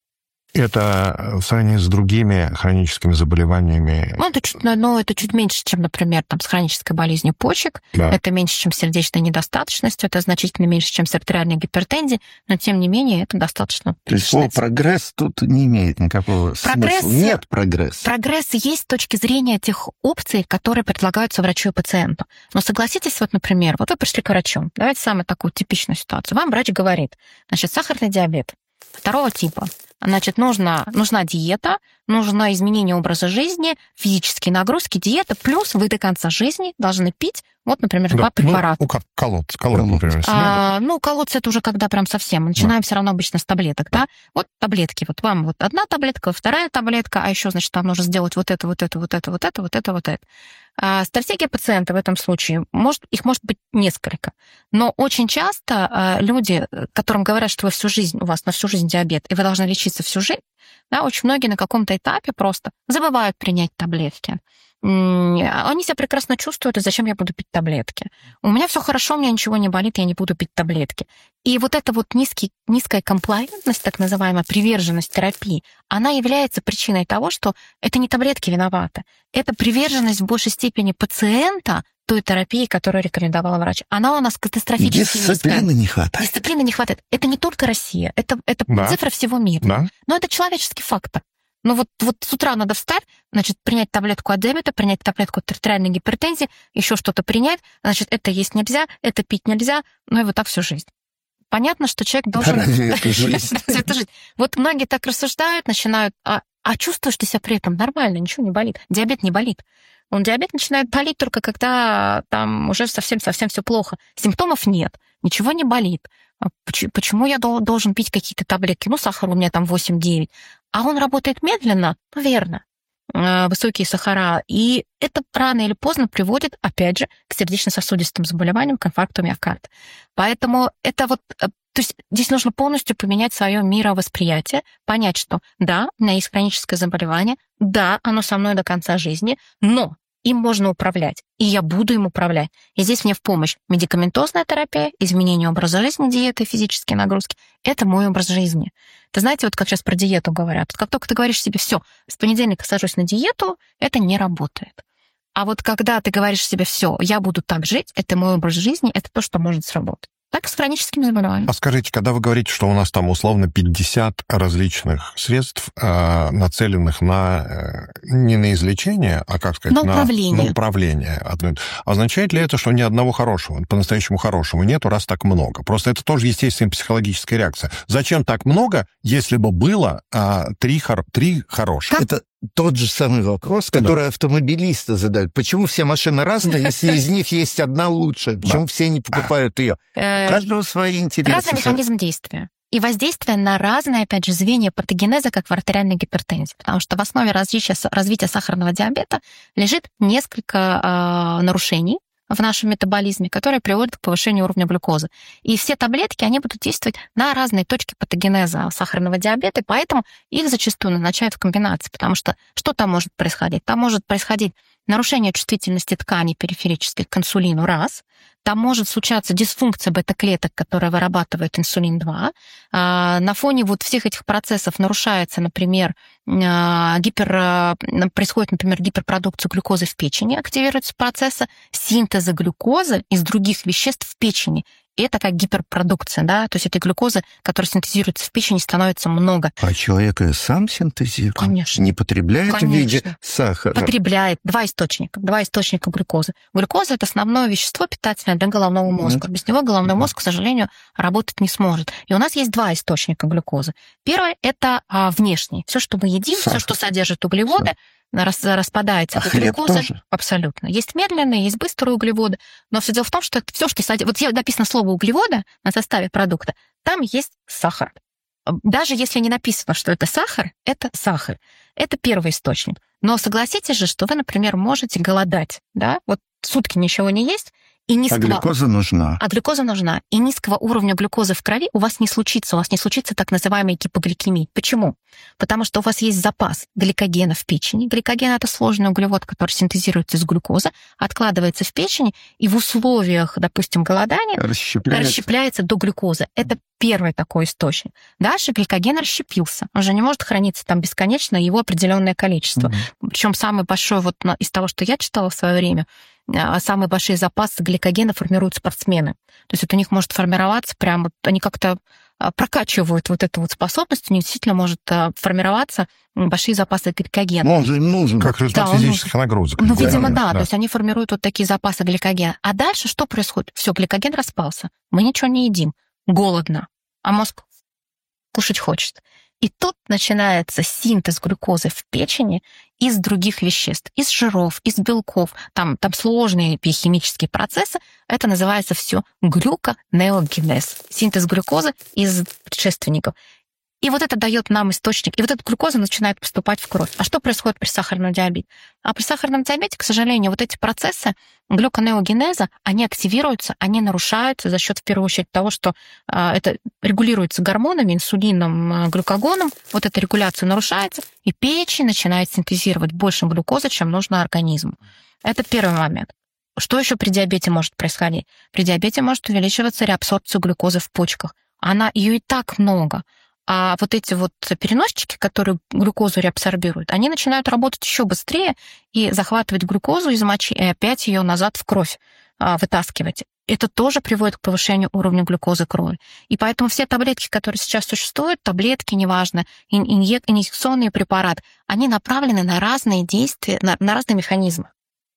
Это в сравнении с другими хроническими заболеваниями? Ну, это чуть, ну, это чуть меньше, чем, например, там, с хронической болезнью почек. Да. Это меньше, чем с сердечной недостаточностью. Это значительно меньше, чем с артериальной гипертензией. Но, тем не менее, это достаточно. То есть слово «прогресс» тут не имеет никакого прогресс, смысла. Нет прогресса. Прогресс есть с точки зрения тех опций, которые предлагаются врачу и пациенту. Но согласитесь, вот, например, вот вы пришли к врачу. Давайте самую такую типичную ситуацию. Вам врач говорит, значит, сахарный диабет второго типа. Значит, нужна, нужна диета, нужно изменение образа жизни, физические нагрузки, диета, плюс вы до конца жизни должны пить, вот, например, да, два препарата. Ну, как колодцы, колодцы, например. А, ну, колодцы это уже когда прям совсем. Мы начинаем да. все равно обычно с таблеток, да. да? Вот таблетки. Вот вам вот одна таблетка, вторая таблетка, а еще, значит, там нужно сделать вот это, вот это, вот это, вот это, вот это, вот это. А стратегия пациента в этом случае, может, их может быть несколько. Но очень часто а, люди, которым говорят, что вы всю жизнь, у вас на всю жизнь диабет, и вы должны лечиться всю жизнь, да, очень многие на каком-то этапе просто забывают принять таблетки. Они себя прекрасно чувствуют, и зачем я буду пить таблетки? У меня все хорошо, у меня ничего не болит, я не буду пить таблетки. И вот эта вот низкий, низкая комплаентность, так называемая приверженность терапии, она является причиной того, что это не таблетки виноваты. Это приверженность в большей степени пациента той терапии, которую рекомендовала врач. Она у нас катастрофически низкая. Дисциплины не хватает. Дисциплины не хватает. Это не только Россия, это, это да. цифра всего мира. Да. Но это человеческий фактор. Ну вот, вот с утра надо встать, значит, принять таблетку от диабета, принять таблетку от артериальной гипертензии, еще что-то принять, значит, это есть нельзя, это пить нельзя, ну и вот так всю жизнь. Понятно, что человек должен... Разве это жизнь? Разве это жизнь? Вот многие так рассуждают, начинают, а, а чувствуешь ты себя при этом нормально, ничего не болит. Диабет не болит. Он диабет начинает болеть только когда там уже совсем-совсем все плохо. Симптомов нет, ничего не болит. Почему я должен пить какие-то таблетки? Ну, сахар у меня там восемь-девять. А он работает медленно? Ну, верно. Высокие сахара. И это рано или поздно приводит, опять же, к сердечно-сосудистым заболеваниям, к инфаркту миокарда. Поэтому это вот... То есть здесь нужно полностью поменять свое мировосприятие, понять, что да, у меня есть хроническое заболевание, да, оно со мной до конца жизни, но им можно управлять, и я буду им управлять. И здесь мне в помощь медикаментозная терапия, изменение образа жизни, диеты, физические нагрузки. Это мой образ жизни. Ты знаете, вот как сейчас про диету говорят, как только ты говоришь себе, все, с понедельника сажусь на диету, это не работает. А вот когда ты говоришь себе, все, я буду так жить, это мой образ жизни, это то, что может сработать. Так и с хроническими заболеваниями. А скажите, когда вы говорите, что у нас там условно пятьдесят различных средств, э, нацеленных на э, не на излечение, а, как сказать, на управление, на, на управление, означает ли это, что ни одного хорошего, по-настоящему хорошего нету, раз так много? Просто это тоже естественная психологическая реакция. Зачем так много, если бы было э, три, хор- три хороших? Это тот же самый вопрос, который да. автомобилисты задают. Почему все машины разные, если из них есть одна лучшая? Почему да. все не покупают ее? У каждого свои интересы. Разный механизм действия. И воздействие на разные, опять же, звенья патогенеза, как в артериальной гипертензии. Потому что в основе развития, развития сахарного диабета лежит несколько э, нарушений, в нашем метаболизме, которые приводят к повышению уровня глюкозы. И все таблетки, они будут действовать на разные точки патогенеза сахарного диабета, и поэтому их зачастую назначают в комбинации, потому что что там может происходить? Там может происходить нарушение чувствительности тканей периферических к инсулину, раз. Там может случаться дисфункция бета-клеток, которая вырабатывает инсулин, два. На фоне вот всех этих процессов нарушается, например, гипер... происходит, например, гиперпродукция глюкозы в печени, активируются процессы синтеза глюкозы из других веществ в печени. И это как гиперпродукция, да, то есть этой глюкозы, которая синтезируется в печени, становится много. А человек ее сам синтезирует? Конечно. Не потребляет Конечно. в виде сахара? Потребляет. Два источника. Два источника глюкозы. Глюкоза — это основное вещество питательное для головного мозга. Без него головной мозг, к сожалению, работать не сможет. И у нас есть два источника глюкозы. Первый — это а, внешний. Все, что мы едим, все, что содержит углеводы, Рас, распадается. А хлеб глюкоза. тоже? Абсолютно. Есть медленные, есть быстрые углеводы. Но все дело в том, что это все, что содержит... Вот здесь написано слово углевода на составе продукта, там есть сахар. Даже если не написано, что это сахар, это сахар. Это первый источник. Но согласитесь же, что вы, например, можете голодать, да? Вот сутки ничего не есть, и низкого... А глюкоза нужна. А глюкоза нужна. И низкого уровня глюкозы в крови у вас не случится. У вас не случится так называемая гипогликемия. Почему? Потому что у вас есть запас гликогена в печени. Гликоген — это сложный углевод, который синтезируется из глюкозы, откладывается в печени, и в условиях, допустим, голодания Расщепляется. расщепляется до глюкозы. Это первый такой источник. Дальше гликоген расщепился. Он же не может храниться там бесконечно, его определенное количество. Mm-hmm. Причем самый большой, вот из того, что я читала в свое время, самые большие запасы гликогена формируют спортсмены. То есть вот у них может формироваться прямо, они как-то прокачивают вот эту вот способность, у них действительно может формироваться большие запасы гликогена. Он же им нужен. Как результат да, физических он... нагрузок. Ну, видимо, да, да. То есть они формируют вот такие запасы гликогена. А дальше что происходит? Все, гликоген распался. Мы ничего не едим. Голодно. А мозг кушать хочет. И тут начинается синтез глюкозы в печени из других веществ, из жиров, из белков. Там, там сложные биохимические процессы. Это называется все глюконеогенез. Синтез глюкозы из предшественников. И вот это дает нам источник. И вот эта глюкоза начинает поступать в кровь. А что происходит при сахарном диабете? А при сахарном диабете, к сожалению, вот эти процессы глюконеогенеза, они активируются, они нарушаются за счет, в первую очередь, того, что а, это регулируется гормонами, инсулином, глюкагоном. Вот эта регуляция нарушается, и печень начинает синтезировать больше глюкозы, чем нужно организму. Это первый момент. Что еще при диабете может происходить? При диабете может увеличиваться реабсорбция глюкозы в почках. Она, ее и так много. А вот эти вот переносчики, которые глюкозу реабсорбируют, они начинают работать еще быстрее и захватывать глюкозу из мочи и опять ее назад в кровь а, вытаскивать. Это тоже приводит к повышению уровня глюкозы крови. И поэтому все таблетки, которые сейчас существуют, таблетки, неважно, инъек, инъекционные препараты, они направлены на разные действия, на, на разные механизмы.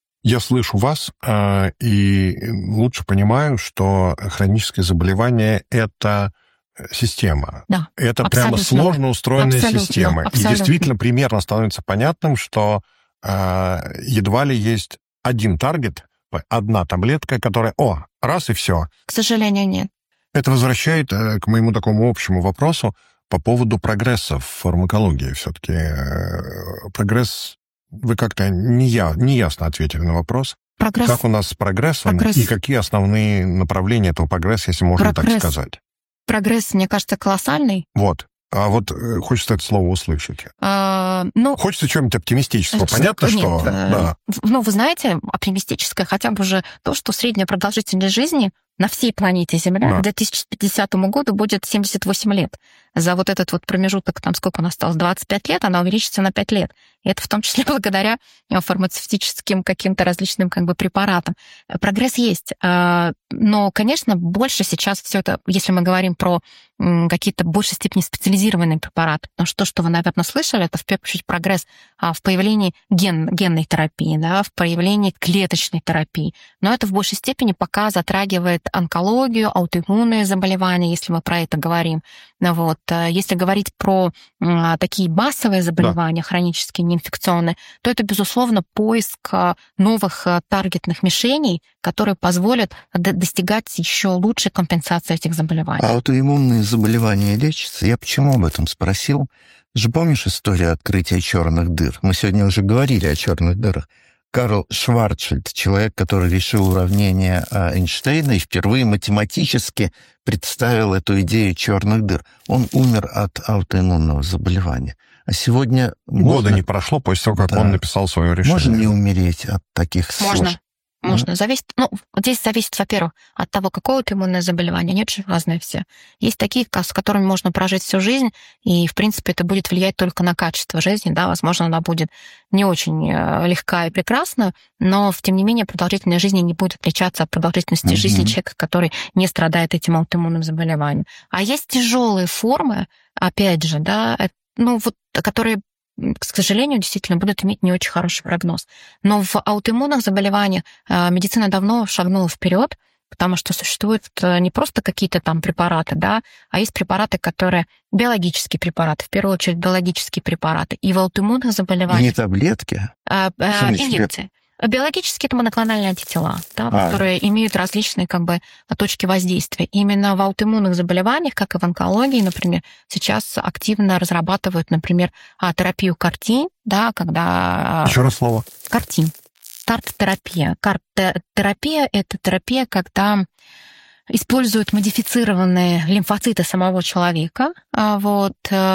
Я слышу вас э, и лучше понимаю, что хроническое заболевание — это система. Да, это абсолютно. Прямо сложно устроенная Абсолютно. система. Абсолютно. И действительно примерно становится понятным, что э, едва ли есть один таргет, одна таблетка, которая, о, раз и все. К сожалению, нет. Это возвращает э, к моему такому общему вопросу по поводу прогресса в фармакологии. Все-таки э, прогресс... Вы как-то не я, неясно ответили на вопрос. Прогресс... Как у нас с прогрессом Прогресс... и какие основные направления этого прогресса, если можно Прогресс... так сказать? Прогресс, мне кажется, колоссальный. Вот. А вот э, хочется это слово услышать. А, ну, хочется чего-нибудь оптимистического. это, Понятно, нет, что... Да. Ну, вы знаете, оптимистическое хотя бы уже то, что средняя продолжительность жизни на всей планете Земля да. к две тысячи пятидесятому году будет семьдесят восемь лет. За вот этот вот промежуток, там сколько у нас осталось, двадцать пять лет, она увеличится на пять лет. И это в том числе благодаря фармацевтическим каким-то различным как бы препаратам. Прогресс есть. Но, конечно, больше сейчас все это, если мы говорим про какие-то в большей степени специализированные препараты, потому что то, что вы, наверное, слышали, это в первую очередь прогресс в появлении ген, генной терапии, да, в появлении клеточной терапии. Но это в большей степени пока затрагивает онкологию, аутоиммунные заболевания, если мы про это говорим. Вот. Если говорить про такие массовые заболевания, да. хронические, неинфекционные, то это, безусловно, поиск новых таргетных мишеней, которые позволят достигать еще лучшей компенсации этих заболеваний. А аутоиммунные заболевания лечатся? Я почему об этом спросил? Ты же помнишь историю открытия черных дыр? Мы сегодня уже говорили о черных дырах. Карл Шварцшильд, человек, который решил уравнение Эйнштейна и впервые математически представил эту идею черных дыр. Он умер от аутоиммунного заболевания. А сегодня... Года можно... не прошло после того, как да. он написал свое решение. Можно не умереть от таких Можно. слож... Можно. Зависит, ну, здесь зависит, во-первых, от того, какое это иммунное заболевание. Они очень разные все. Есть такие, с которыми можно прожить всю жизнь, и, в принципе, это будет влиять только на качество жизни. Да? Возможно, она будет не очень легка и прекрасна, но, тем не менее, продолжительность жизни не будет отличаться от продолжительности mm-hmm. жизни человека, который не страдает этим аутоиммунным заболеванием. А есть тяжелые формы, опять же, да, ну, вот, которые... к сожалению, действительно будут иметь не очень хороший прогноз. Но в аутоиммунных заболеваниях медицина давно шагнула вперед, потому что существуют не просто какие-то там препараты, да, а есть препараты, которые биологические препараты, в первую очередь биологические препараты. И в аутоиммунных заболеваниях... Не таблетки? А, а, инъекции. Биологические это моноклональные антитела, да, а. которые имеют различные как бы точки воздействия. Именно в аутоиммунных заболеваниях, как и в онкологии, например, сейчас активно разрабатывают, например, терапию КАР-Т, да, когда... Еще раз слово. КАР-Т. КАР-терапия. КАР-терапия — это терапия, когда используют модифицированные лимфоциты самого человека. Вот,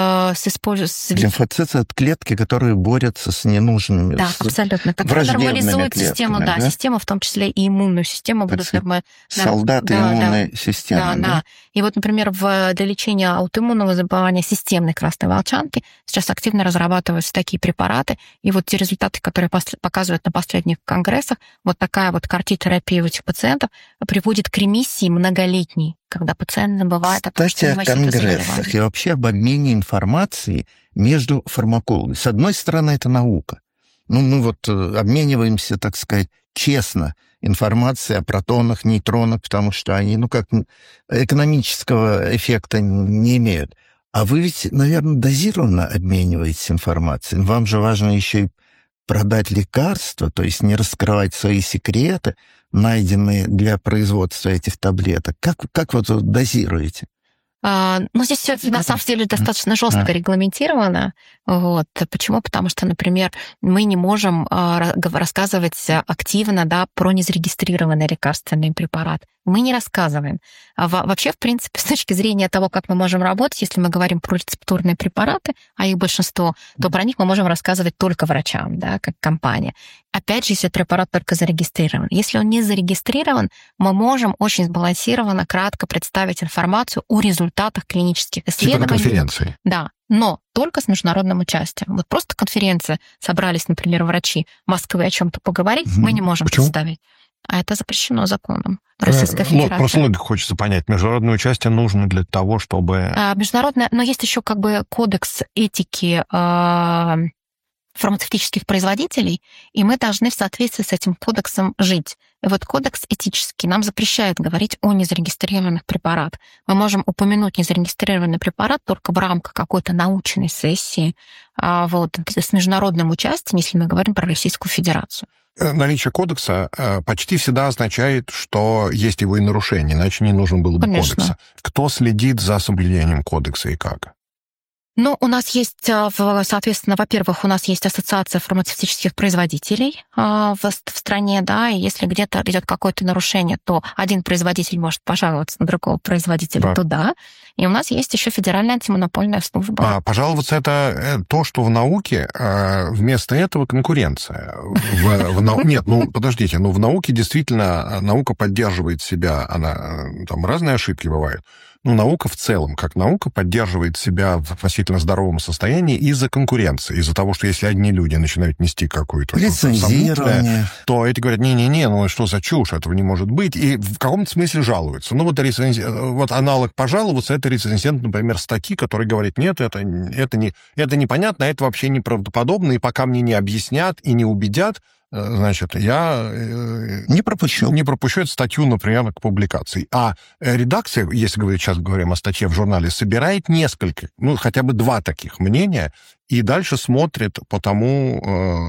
с используют... Лимфоциты — это клетки, которые борются с ненужными, да, с абсолютно. Которые нормализуют систему, да, да, систему, в том числе и иммунную систему. Будут норма... Солдаты да, иммунной да, системы. Да, да, да. И вот, например, в, для лечения аутоиммунного заболевания системной красной волчанки сейчас активно разрабатываются такие препараты. И вот те результаты, которые показывают на последних конгрессах, вот такая вот КАР-Т-терапия у этих пациентов приводит к ремиссии многолетней, когда пациент забывает о том, что Кстати, о конгрессах и вообще об обмене информацией между фармакологами. С одной стороны, это наука. Ну, мы вот обмениваемся, так сказать, честно информацией о протонах, нейтронах, потому что они, ну, как экономического эффекта не имеют. А вы ведь, наверное, дозированно обмениваетесь информацией. Вам же важно еще и продать лекарства, то есть не раскрывать свои секреты, найденные для производства этих таблеток. Как, как вы тут дозируете? А, ну, здесь все на самом деле достаточно жестко регламентировано. Вот. Почему? Потому что, например, мы не можем а, рассказывать активно, да, про незарегистрированный лекарственный препарат. Мы не рассказываем. А вообще, в принципе, с точки зрения того, как мы можем работать, если мы говорим про рецептурные препараты, а их большинство, то про них мы можем рассказывать только врачам, да, как компания. Опять же, если препарат только зарегистрирован. Если он не зарегистрирован, мы можем очень сбалансированно, кратко представить информацию о результатах клинических исследований. Типа на конференции. Да, но только с международным участием. Вот просто конференция, собрались, например, врачи Москвы о чем-то поговорить, mm-hmm. мы не можем Почему? представить. А это запрещено законом Российской э, Федерации. Ну, просто многих хочется понять, международное участие нужно для того, чтобы... А, международное, но есть еще как бы кодекс этики э, фармацевтических производителей, и мы должны в соответствии с этим кодексом жить. И вот кодекс этический нам запрещает говорить о незарегистрированных препаратах. Мы можем упомянуть незарегистрированный препарат только в рамках какой-то научной сессии, э, вот, с международным участием, если мы говорим про Российскую Федерацию. Наличие кодекса почти всегда означает, что есть его и нарушение, иначе не нужен был бы Конечно. кодекса. Кто следит за соблюдением кодекса и как? Ну, у нас есть, соответственно, во-первых, у нас есть ассоциация фармацевтических производителей в стране, да, и если где-то идет какое-то нарушение, то один производитель может пожаловаться на другого производителя да. туда. И у нас есть еще Федеральная антимонопольная служба. А, пожаловаться — это то, что в науке вместо этого конкуренция. В, в нау... Нет, ну, подождите, ну, в науке действительно наука поддерживает себя, она, там разные ошибки бывают. Ну, наука в целом, как наука, поддерживает себя в относительно здоровом состоянии из-за конкуренции, из-за того, что если одни люди начинают нести какую-то... лицензирование, то эти говорят, не-не-не, ну что за чушь, этого не может быть, и в каком-то смысле жалуются. Ну, вот, рецензи... вот аналог пожаловаться, это рецензент, например, статьи, который говорит, нет, это, это, не... это непонятно, это вообще неправдоподобно, и пока мне не объяснят и не убедят, значит, я не пропущу. не пропущу эту статью, например, к публикации. А редакция, если говорить, сейчас говорим о статье в журнале, собирает несколько, ну, хотя бы два таких мнения, и дальше смотрит по тому,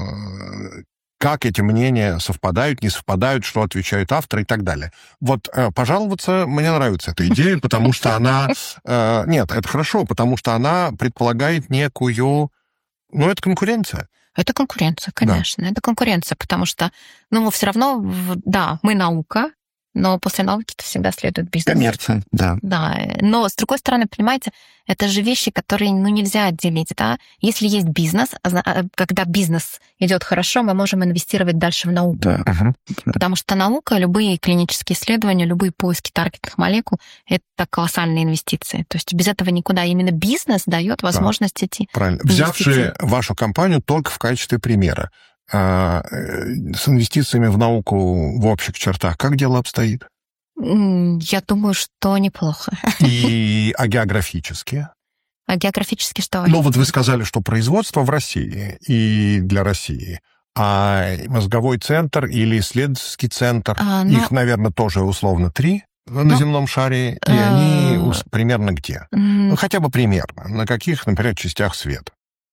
как эти мнения совпадают, не совпадают, что отвечают авторы и так далее. Вот пожаловаться, мне нравится эта идея, потому что она... Нет, это хорошо, потому что она предполагает некую... Ну, это конкуренция. Это конкуренция, конечно, да. Это конкуренция, потому что, ну, мы все равно, да, мы наука, но после науки-то всегда следует бизнес. Коммерция, да. Да, но, с другой стороны, понимаете, это же вещи, которые, ну, нельзя отделить, да. Если есть бизнес, когда бизнес идет хорошо, мы можем инвестировать дальше в науку. Да. Потому что наука, любые клинические исследования, любые поиски таргетных молекул — это колоссальные инвестиции. То есть без этого никуда. Именно бизнес дает возможность да. идти. Правильно. Взявши вашу компанию только в качестве примера, с инвестициями в науку в общих чертах, как дело обстоит? Я думаю, что неплохо. И а географически? А географически что? Ну, вот вы сказали, что производство в России и для России, а мозговой центр или исследовательский центр, а, но... их, наверное, тоже условно три на но... земном шаре, и они примерно где? Ну, хотя бы примерно. На каких, например, частях света?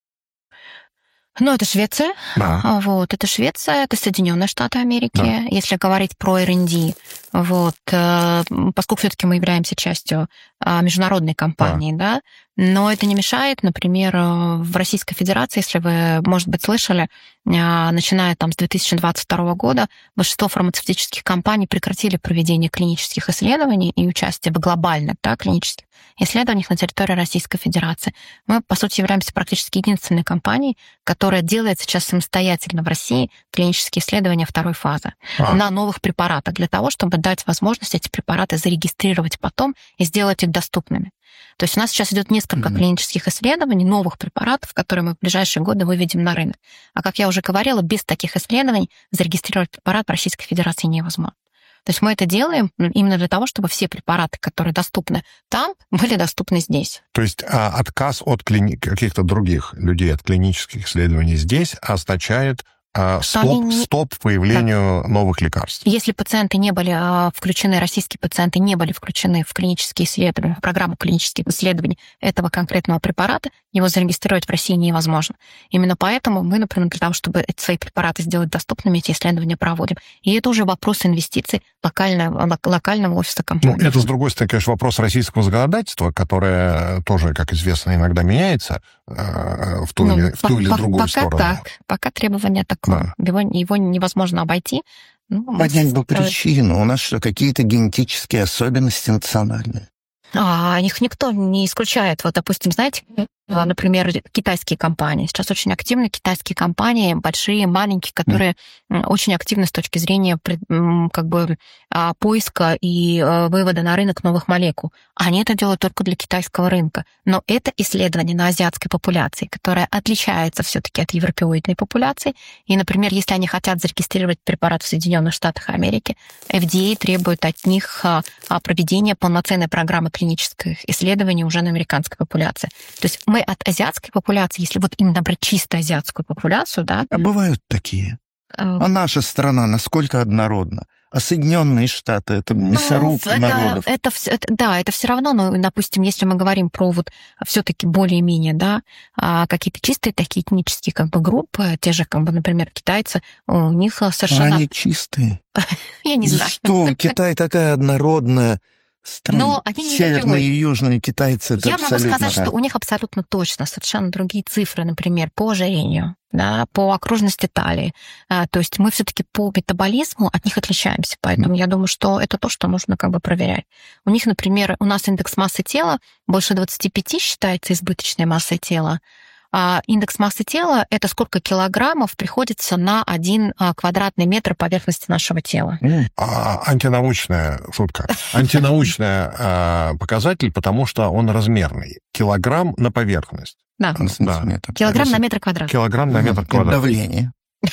Ну, это Швеция, да. вот, это Швеция, это Соединенные Штаты Америки, да. Если говорить про эр энд ди, вот, поскольку все-таки мы являемся частью международной компании, да. да, но это не мешает, например, в Российской Федерации, если вы, может быть, слышали, начиная там с две тысячи двадцать второго года, большинство фармацевтических компаний прекратили проведение клинических исследований и участие в глобальных, да, клинических исследованиях на территории Российской Федерации. Мы, по сути, являемся практически единственной компанией, которая делает сейчас самостоятельно в России клинические исследования второй фазы а. на новых препаратах, для того, чтобы дать возможность эти препараты зарегистрировать потом и сделать их доступными. То есть у нас сейчас идет несколько mm-hmm. клинических исследований, новых препаратов, которые мы в ближайшие годы выведем на рынок. А как я уже говорила, без таких исследований зарегистрировать препарат в Российской Федерации невозможно. То есть мы это делаем именно для того, чтобы все препараты, которые доступны там, были доступны здесь. То есть а, отказ от клини... каких-то других людей от клинических исследований здесь означает а, стоп, не... стоп появлению так. новых лекарств. Если пациенты не были а, включены, российские пациенты не были включены в клинические исследования, в программу клинических исследований этого конкретного препарата, его зарегистрировать в России невозможно. Именно поэтому мы, например, для того, чтобы эти свои препараты сделать доступными, эти исследования проводим. И это уже вопрос инвестиций локального, локального офиса компании. Ну, это, с другой стороны, конечно, вопрос российского законодательства, которое тоже, как известно, иногда меняется э, в ту, ну, или, в ту по- или по- другую пока сторону. Так, пока требования такое. Да. Его, его невозможно обойти. Ну, понять бы причину. У нас что, какие-то генетические особенности национальные? А, их никто не исключает. Вот, допустим, знаете, например, китайские компании. Сейчас очень активны китайские компании, большие, маленькие, которые mm. очень активны с точки зрения как бы поиска и вывода на рынок новых молекул. Они это делают только для китайского рынка. Но это исследование на азиатской популяции, которая отличается все-таки от европеоидной популяции. И, например, если они хотят зарегистрировать препарат в Соединенных Штатах Америки, эф ди эй требует от них проведения полноценной программы клинических исследований уже на американской популяции. То есть мы от азиатской популяции, если вот именно брать чисто азиатскую популяцию, да... А бывают такие. А наша страна насколько однородна? А Соединенные Штаты — это мясорубка ну, народов. Это, это, это, да, это все равно, ну, допустим, если мы говорим про вот все-таки более-менее, да, какие-то чистые такие этнические как бы группы, те же, как бы, например, китайцы, у них совершенно... А они чистые? Я не знаю. Что, Китай такая однородная... Страны. Но они не Северные и южные китайцы — это Я абсолютно... могу сказать, да. что у них абсолютно точно совершенно другие цифры, например, по ожирению, да, по окружности талии. А, то есть мы все-таки по метаболизму от них отличаемся. Поэтому mm. я думаю, что это то, что нужно как бы проверять. У них, например, у нас индекс массы тела больше двадцать пять считается избыточной массой тела. А индекс массы тела — это сколько килограммов приходится на один квадратный метр поверхности нашего тела. Mm. А, антинаучная шутка. Антинаучный показатель, потому что он размерный. Килограмм на поверхность. Да. да. Килограмм на метр квадратный. Килограмм на метр квадратный. Давление.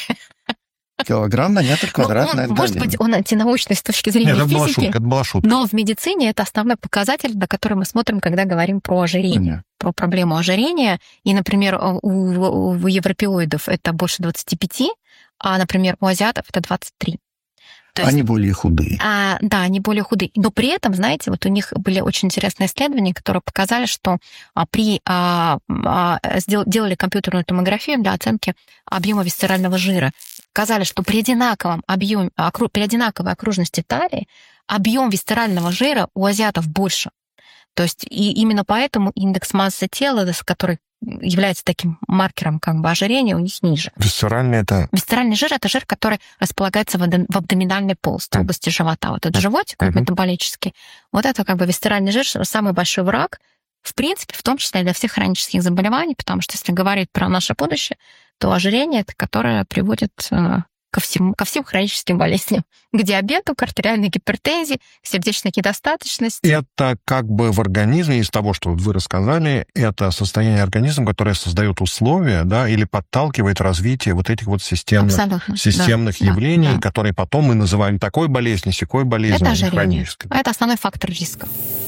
Килограмм на метр квадратный. Ну, может быть, он антинаучный с точки зрения Нет, физики. Это была шутка, это была шутка. Но в медицине это основной показатель, на который мы смотрим, когда говорим про ожирение. Понятно. Про проблему ожирения. И, например, у, у европеоидов это больше двадцать пять, а, например, у азиатов это двадцать три. То есть, они более худые. А, да, они более худые. Но при этом, знаете, вот у них были очень интересные исследования, которые показали, что а, при а, а, сдел, делали компьютерную томографию для оценки объема висцерального жира. Показали, что при одинаковом объеме, окру, при одинаковой окружности талии объем висцерального жира у азиатов больше. То есть и именно поэтому индекс массы тела, который является таким маркером как бы ожирения, у них ниже. Висцеральный это... Висцеральный жир — это жир, который располагается в, в абдоминальной полости, в области живота. Вот этот животик uh-huh. метаболический, вот это как бы висцеральный жир, самый большой враг, в принципе, в том числе для всех хронических заболеваний, потому что если говорить про наше будущее, то ожирение — это которое приводит ко всем, ко всем хроническим болезням, к диабету, к артериальной гипертензии, к сердечной недостаточности. Это как бы в организме, из того, что вы рассказали, это состояние организма, которое создает условия, да, или подталкивает развитие вот этих вот системных, системных да, явлений, да, да. которые потом мы называем такой болезнью, сякой болезнью, это ожирение. Хронической. Это основной фактор риска.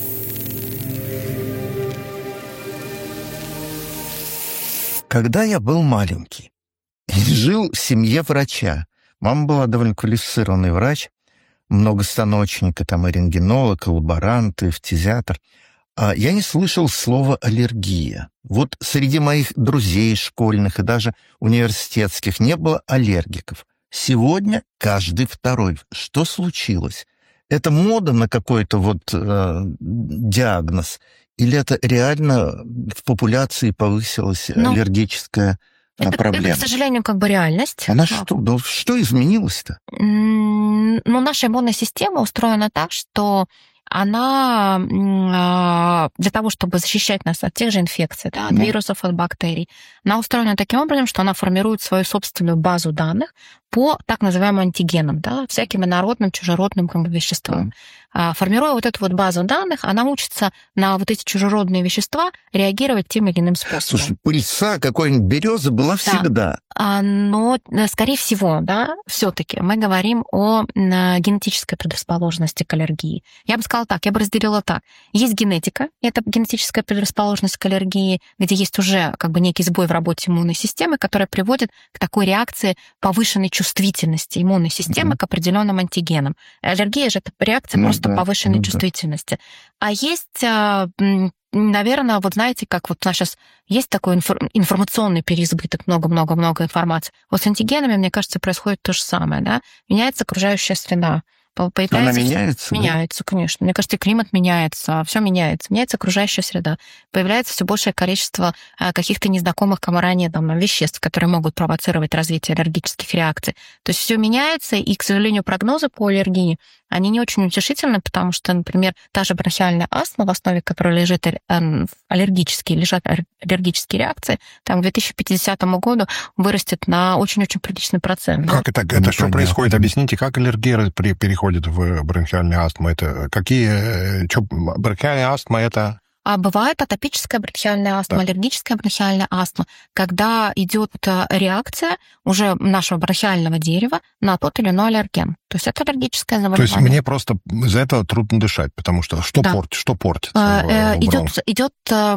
Когда я был маленький, жил в семье врача. Мама была довольно квалифицированный врач, многостаночник, там и рентгенолог, и лаборант, и фтизиатр. А я не слышал слова «аллергия». Вот среди моих друзей школьных и даже университетских не было аллергиков. Сегодня каждый второй. Что случилось? Это мода на какой-то вот э, диагноз? Или это реально в популяции повысилась Но... аллергическая Это, проблема. это, к сожалению, как бы реальность. Она что? Ну, что изменилось-то? Ну, наша иммунная система устроена так, что она для того, чтобы защищать нас от тех же инфекций, да, от вирусов, от бактерий, она устроена таким образом, что она формирует свою собственную базу данных по так называемым антигенам, да, всяким инородным, чужеродным как бы, веществам. Да. Формируя вот эту вот базу данных, она учится на вот эти чужеродные вещества реагировать тем или иным способом. Слушай, пыльца какой-нибудь березы была всегда. Да. Но, скорее всего, да, все-таки мы говорим о генетической предрасположенности к аллергии. Я бы сказала так, я бы разделила так. Есть генетика, это генетическая предрасположенность к аллергии, где есть уже как бы некий сбой в работе иммунной системы, которая приводит к такой реакции повышенной чувствительности иммунной системы mm-hmm. к определенным антигенам. Аллергия же это реакция mm-hmm. просто повышенной mm-hmm. чувствительности. А есть, наверное, вот знаете, как вот у нас сейчас есть такой информационный переизбыток, много-много-много информации. Вот с антигенами, мне кажется, происходит то же самое, да? Меняется окружающая среда. Появляется, Она меняется? Меняется, да? Конечно. Мне кажется, и климат меняется, все меняется. Меняется окружающая среда. Появляется все большее количество каких-то незнакомых кому ранее там, веществ, которые могут провоцировать развитие аллергических реакций. То есть все меняется, и, к сожалению, прогнозы по аллергии, они не очень утешительны, потому что, например, та же бронхиальная астма, в основе которой лежит аллергические, лежат аллергические реакции, там к две тысячи пятидесятому году вырастет на очень-очень приличный процент. Как это, это что происходит? Объясните, как аллергия переходит в бронхиальную астму? Это какие... Что, бронхиальная астма это... А бывает атопическая бронхиальная астма, да. аллергическая бронхиальная астма, когда идет реакция уже нашего бронхиального дерева на тот или иной аллерген. То есть это аллергическое заболевание. То есть мне просто из-за этого трудно дышать, потому что что, да. портит, что портится? А, идет, идет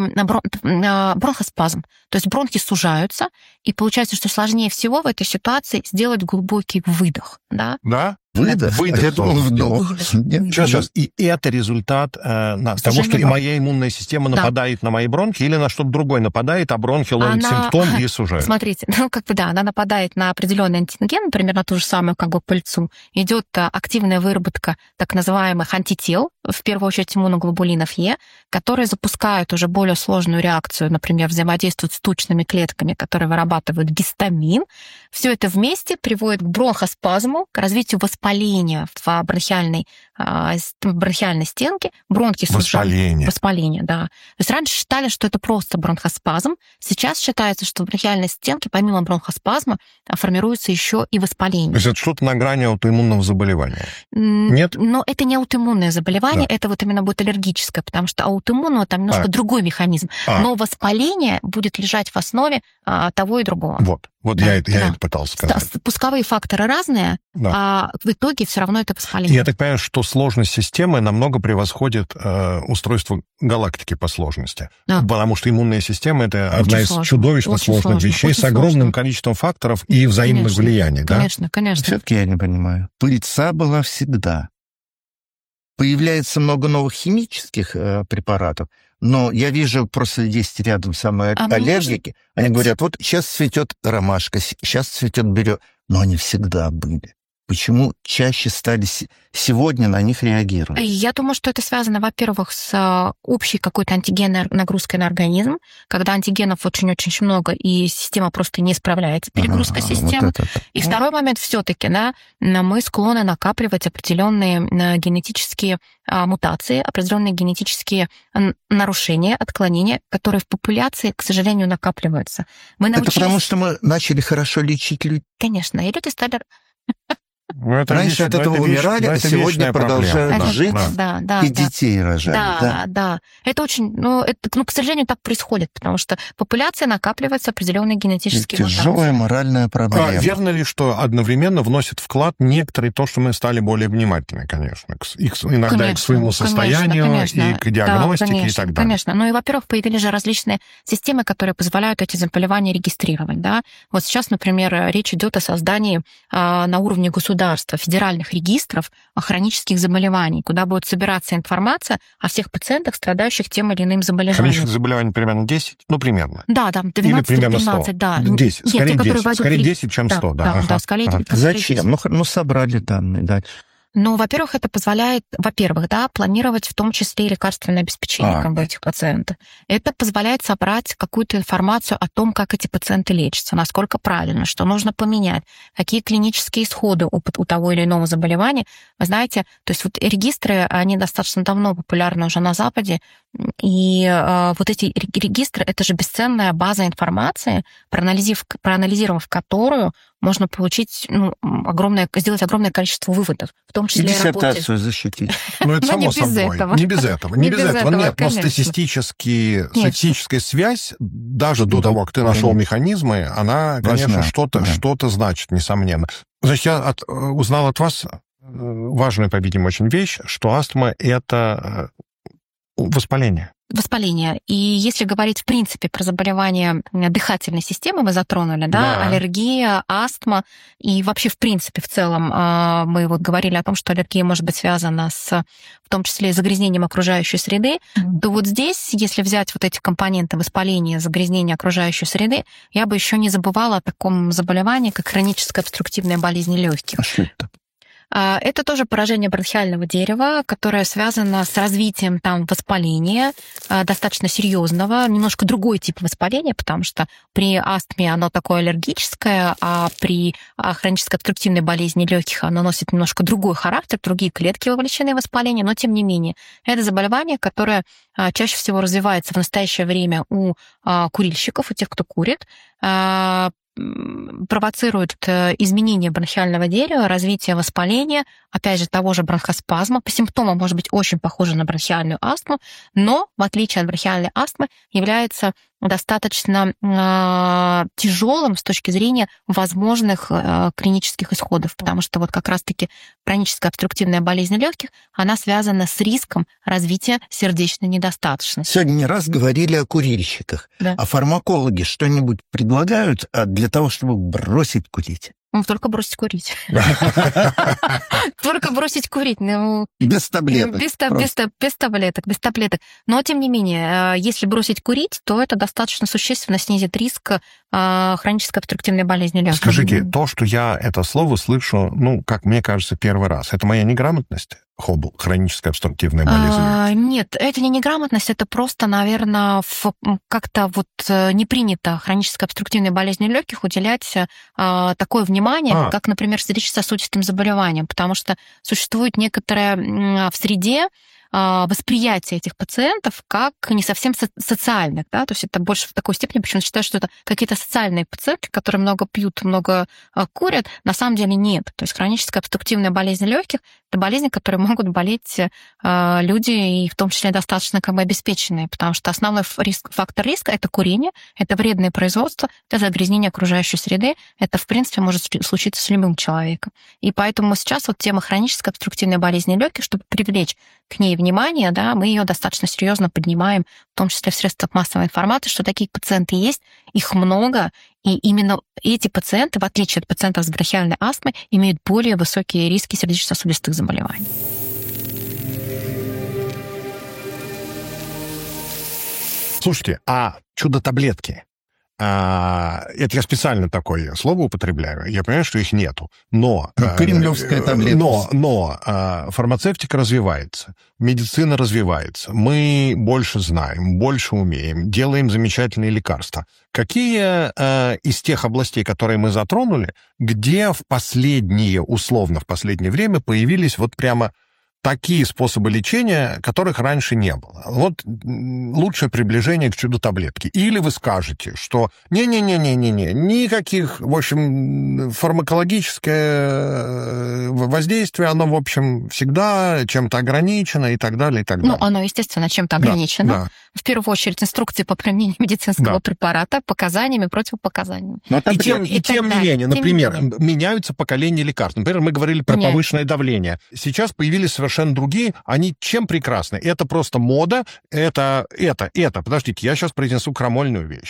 бронхоспазм. То есть бронхи сужаются, и получается, что сложнее всего в этой ситуации сделать глубокий выдох. Да? Да? Выдох? Выдох. Я думал, вдох. Сейчас, сейчас. И это результат э, на, того, что и моя иммунная система да. нападает на мои бронхи или на что-то другое нападает, а бронхи ловят она... симптом и сужают. Смотрите, ну как бы да, она нападает на определенный антиген, например, на ту же самую как бы пыльцу. Идет активная выработка так называемых антител, в первую очередь иммуноглобулинов Е, которые запускают уже более сложную реакцию, например, взаимодействуют с тучными клетками, которые вырабатывают гистамин. Все это вместе приводит к бронхоспазму, к развитию воспаления в бронхиальной, в бронхиальной стенке. Бронхи сужают. Воспаление. Воспаление, да. То есть раньше считали, что это просто бронхоспазм. Сейчас считается, что в бронхиальной стенке помимо бронхоспазма формируется еще и воспаление. То есть это что-то на грани аутоиммунного заболевания? Нет? Но это не аутоиммунное заболевание, да. это вот именно будет аллергическое, потому что аутоиммунного там немножко а. другой механизм. А. Но воспаление будет лежать в основе а, того и другого. Вот, вот да. я, это, я да. это пытался сказать. Пусковые факторы разные, да. а в итоге все равно это воспаление. Я так понимаю, что сложность системы намного превосходит э, устройство галактики по сложности. Да. Потому что иммунная система — это очень одна из сложно. чудовищно очень сложных сложно. вещей очень с огромным сложно. количеством факторов и взаимных конечно. влияний. Да? Конечно, конечно. Все-таки я не понимаю. Пыльца была всегда. Появляется много новых химических э, препаратов, но я вижу просто есть рядом со мной а аллергики. Они говорят, вот сейчас цветет ромашка, сейчас цветет береза, но они всегда были. почему чаще стали сегодня на них реагировать? Я думаю, что это связано, во-первых, с общей какой-то антигенной нагрузкой на организм, когда антигенов очень-очень много, и система просто не справляется, перегрузка ага, системы. Вот это. И второй момент все-таки, да, мы склонны накапливать определенные генетические мутации, определенные генетические нарушения, отклонения, которые в популяции, к сожалению, накапливаются. Мы научились... Это потому, что мы начали хорошо лечить людей? Конечно, и люди стали... Ну, это Раньше вечно, от этого умирали, а сегодня продолжают это, жить да, да, и да, детей рожать. Да, да, да. Это очень, ну, это, ну, к сожалению, так происходит, потому что популяция накапливается определенные генетические мутации. Тяжелая моральная проблема. А верно ли, что одновременно вносит вклад некоторый то, что мы стали более внимательны, конечно, к, их, иногда конечно, и к своему состоянию, конечно, конечно. И к диагностике, да, конечно, и так далее? Конечно. Ну и, во-первых, появились же различные системы, которые позволяют эти заболевания регистрировать. Да? Вот сейчас, например, речь идет о создании а, на уровне государства федеральных регистров хронических заболеваний, куда будет собираться информация о всех пациентах, страдающих тем или иным заболеванием. Хронических заболеваний примерно десять? Ну, примерно. Да, там двенадцать-пятнадцать, да. десять, Нет, скорее, те, десять, скорее десять, чем сто. Да, да, да, ага, да, скорее, ага. Зачем? Ну, ну, собрали данные, да. Ну, во-первых, это позволяет, во-первых, да, планировать в том числе и лекарственное обеспечение а. как бы, этих пациентов. Это позволяет собрать какую-то информацию о том, как эти пациенты лечатся, насколько правильно, что нужно поменять, какие клинические исходы у, у того или иного заболевания. Вы знаете, то есть вот регистры, они достаточно давно популярны уже на Западе, и э, вот эти регистры — это же бесценная база информации, проанализировав, проанализировав которую можно получить ну, огромное, сделать огромное количество выводов, в том числе и диссертацию работе. защитить. Ну, это само собой. Не без этого. Не без этого, нет. Но статистическая связь, даже до того, как ты нашел механизмы, она, конечно, что-то что-то значит, несомненно. Значит, я от, узнал от вас важную, по-видимому, очень вещь, что астма — это воспаление. Воспаление. И если говорить, в принципе, про заболевания дыхательной системы, вы затронули, да, да. аллергия, астма, и вообще, в принципе, в целом, мы вот говорили о том, что аллергия может быть связана с, в том числе, загрязнением окружающей среды, mm-hmm. то вот здесь, если взять вот эти компоненты воспаления, загрязнения окружающей среды, я бы еще не забывала о таком заболевании, как хроническая обструктивная болезнь легких. А что это? Это тоже поражение бронхиального дерева, которое связано с развитием там воспаления, достаточно серьезного, немножко другой тип воспаления, потому что при астме оно такое аллергическое, а при хронической обструктивной болезни легких оно носит немножко другой характер, другие клетки вовлечены в воспаление, но тем не менее это заболевание, которое чаще всего развивается в настоящее время у курильщиков, у тех, кто курит, провоцирует изменение бронхиального дерева, развитие воспаления, опять же, того же бронхоспазма. По симптомам может быть очень похоже на бронхиальную астму, но, в отличие от бронхиальной астмы, является достаточно э, тяжелым с точки зрения возможных э, клинических исходов, потому что вот как раз-таки хроническая обструктивная болезнь легких, она связана с риском развития сердечной недостаточности. Сегодня не раз говорили о курильщиках. Да. А фармакологи что-нибудь предлагают для того, чтобы бросить курить? Ну, только бросить курить. Только бросить курить. Без таблеток. Без таблеток, без таблеток. Но, тем не менее, если бросить курить, то это достаточно существенно снизит риск хронической обструктивной болезни легких. Скажите, то, что я это слово слышу, ну, как мне кажется, первый раз, это моя неграмотность? Хобл, хроническая обструктивная болезнь? А, нет, это не неграмотность, это просто, наверное, как-то вот не принято хронической обструктивной болезни легких уделять а, такое внимание, а. как, например, сердечно-сосудистым заболеваниям, потому что существует некоторое в среде восприятие этих пациентов как не совсем со- социальных, да, то есть это больше в такой степени, почему считают, что это какие-то социальные пациенты, которые много пьют, много а, курят, на самом деле нет. То есть хроническая обструктивная болезнь легких — это болезни, которые могут болеть а, люди, и в том числе достаточно как бы обеспеченные, потому что основной риск, фактор риска — это курение, это вредное производство, это загрязнение окружающей среды, это, в принципе, может случиться с любым человеком. И поэтому сейчас вот тема хронической обструктивной болезни легких, чтобы привлечь к ней внимание, да, мы ее достаточно серьезно поднимаем, в том числе в средствах массовой информации, что такие пациенты есть, их много, и именно эти пациенты, в отличие от пациентов с бронхиальной астмой, имеют более высокие риски сердечно-сосудистых заболеваний. Слушайте, а чудо-таблетки? А, это я специально такое слово употребляю. Я понимаю, что их нету. Но... Кремлевская таблетка. Но, но а, фармацевтика развивается, медицина развивается. Мы больше знаем, больше умеем, делаем замечательные лекарства. Какие а, из тех областей, которые мы затронули, где в последние, условно, в последнее время появились вот прямо такие способы лечения, которых раньше не было? Вот лучшее приближение к чудо-таблетке. Или вы скажете, что не-не-не-не-не-не, никаких, в общем, фармакологическое воздействие, оно, в общем, всегда чем-то ограничено и так далее, и так далее. Ну, оно, естественно, чем-то ограничено. Да, да. В первую очередь, инструкции по применению медицинского Да. препарата, показаниями, противопоказаниями. Но там И тем, и и тем так не далее. менее, Тем не например, менее. меняются поколения лекарств. Например, мы говорили про Меняются. повышенное давление. Сейчас появились совершенно другие. Они чем прекрасны? Это просто мода. Это, это, это. Подождите, я сейчас произнесу крамольную вещь.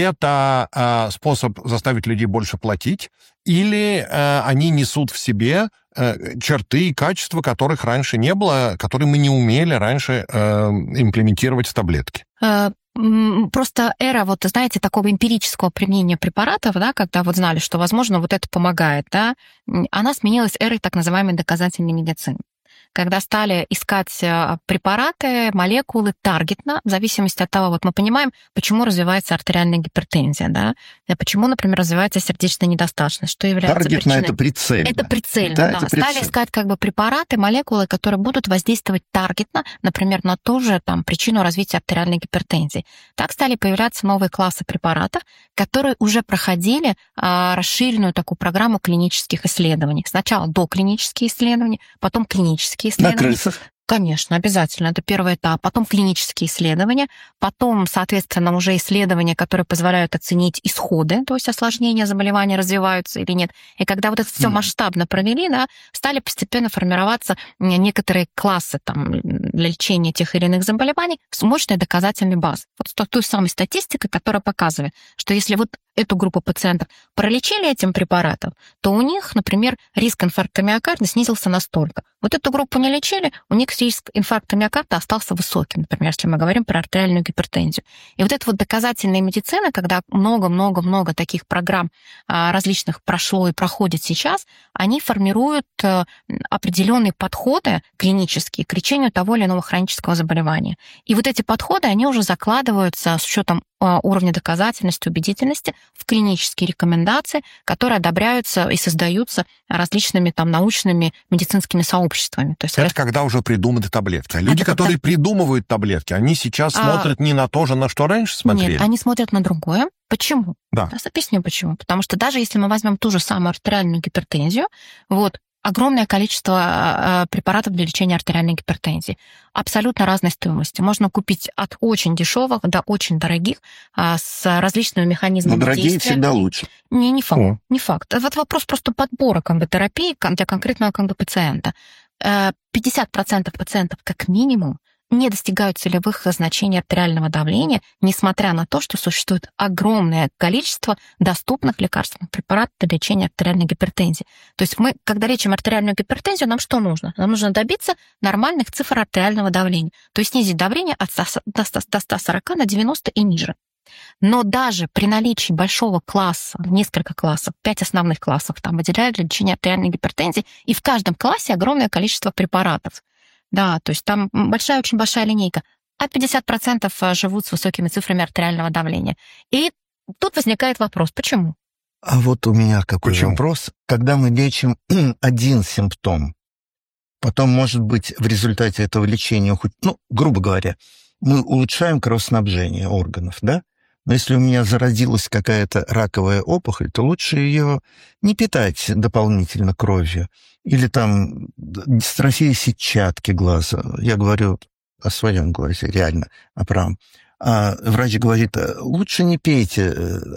Это э, способ заставить людей больше платить, или э, они несут в себе э, черты и качества, которых раньше не было, которые мы не умели раньше э, имплементировать в таблетки. Э, м, Просто эра, вот, знаете, такого эмпирического применения препаратов, да, когда вот знали, что, возможно, вот это помогает, да, м, она сменилась эрой так называемой доказательной медицины. Когда стали искать э, препараты, молекулы таргетно, в зависимости от того, вот мы понимаем, почему развивается артериальная гипертензия, да, и почему, например, развивается сердечная недостаточность, что является Таргетно причиной. это прицельно. Это прицельно, Да, да. это Стали прицельно. искать как бы препараты, молекулы, которые будут воздействовать таргетно, например, на ту же там, причину развития артериальной гипертензии. Так стали появляться новые классы препаратов, которые уже проходили а, расширенную такую программу клинических исследований. Сначала доклинические исследования, потом клинические На исследования. крысах. Конечно, обязательно. Это первый этап. Потом клинические исследования, потом, соответственно, уже исследования, которые позволяют оценить исходы, то есть осложнения заболевания развиваются или нет. И когда вот это все Мгм. масштабно провели, да, стали постепенно формироваться некоторые классы там, для лечения тех или иных заболеваний с мощной доказательной базой. Вот с той- той самой статистикой, которая показывает, что если вот эту группу пациентов пролечили этим препаратом, то у них, например, риск инфаркта миокарда снизился настолько. Вот эту группу не лечили, у них риск инфаркта миокарда остался высоким, например, если мы говорим про артериальную гипертензию. И вот эта вот доказательная медицина, когда много-много-много таких программ а, различных прошло и проходит сейчас, они формируют а, определенные подходы клинические к лечению того или иного хронического заболевания. И вот эти подходы, они уже закладываются с учетом а, уровня доказательности, убедительности в клинические рекомендации, которые одобряются и создаются различными там научными медицинскими сообществами. То есть Это когда уже придуманы таблетки. А люди, Это когда- которые придумывают таблетки, они сейчас А- смотрят не на то же, на что раньше смотрели. Нет, они смотрят на другое. Почему? Да. Сейчас объясню почему. Потому что даже если мы возьмем ту же самую артериальную гипертензию, вот, огромное количество э, препаратов для лечения артериальной гипертензии. Абсолютно разной стоимости. Можно купить от очень дешевых до очень дорогих а, с различными механизмами Но дорогие действия. всегда лучше. Не, не факт. О. Не факт. Это вопрос просто подбора как бы, терапии кон- для конкретного как бы, пациента. Э, пятьдесят процентов пациентов как минимум не достигают целевых значений артериального давления, несмотря на то, что существует огромное количество доступных лекарственных препаратов для лечения артериальной гипертензии. То есть мы, когда лечим артериальную гипертензию, нам что нужно? Нам нужно добиться нормальных цифр артериального давления, то есть снизить давление от ста до ста до ста сорока на девяносто и ниже. Но даже при наличии большого класса, несколько классов, пять основных классов там выделяют для лечения артериальной гипертензии, и в каждом классе огромное количество препаратов. Да, то есть там большая, очень большая линейка. А пятьдесят процентов живут с высокими цифрами артериального давления. И тут возникает вопрос, почему? А вот у меня какой Почему? вопрос. Когда мы лечим один симптом, потом, может быть, в результате этого лечения, хоть, ну, грубо говоря, мы улучшаем кровоснабжение органов, да? Но если у меня зародилась какая-то раковая опухоль, то лучше ее не питать дополнительно кровью. Или там дистрофия сетчатки глаза. Я говорю о своем глазе, реально, о правом. А врач говорит, лучше не пейте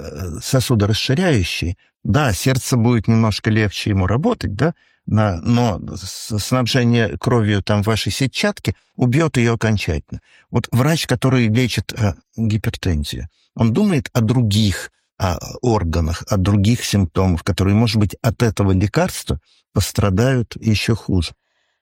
сосудорасширяющие. Да, сердце будет немножко легче ему работать, да, но снабжение кровью там вашей сетчатки убьет ее окончательно. Вот врач, который лечит гипертензию, он думает о других о органах, о других симптомах, которые, может быть, от этого лекарства пострадают еще хуже.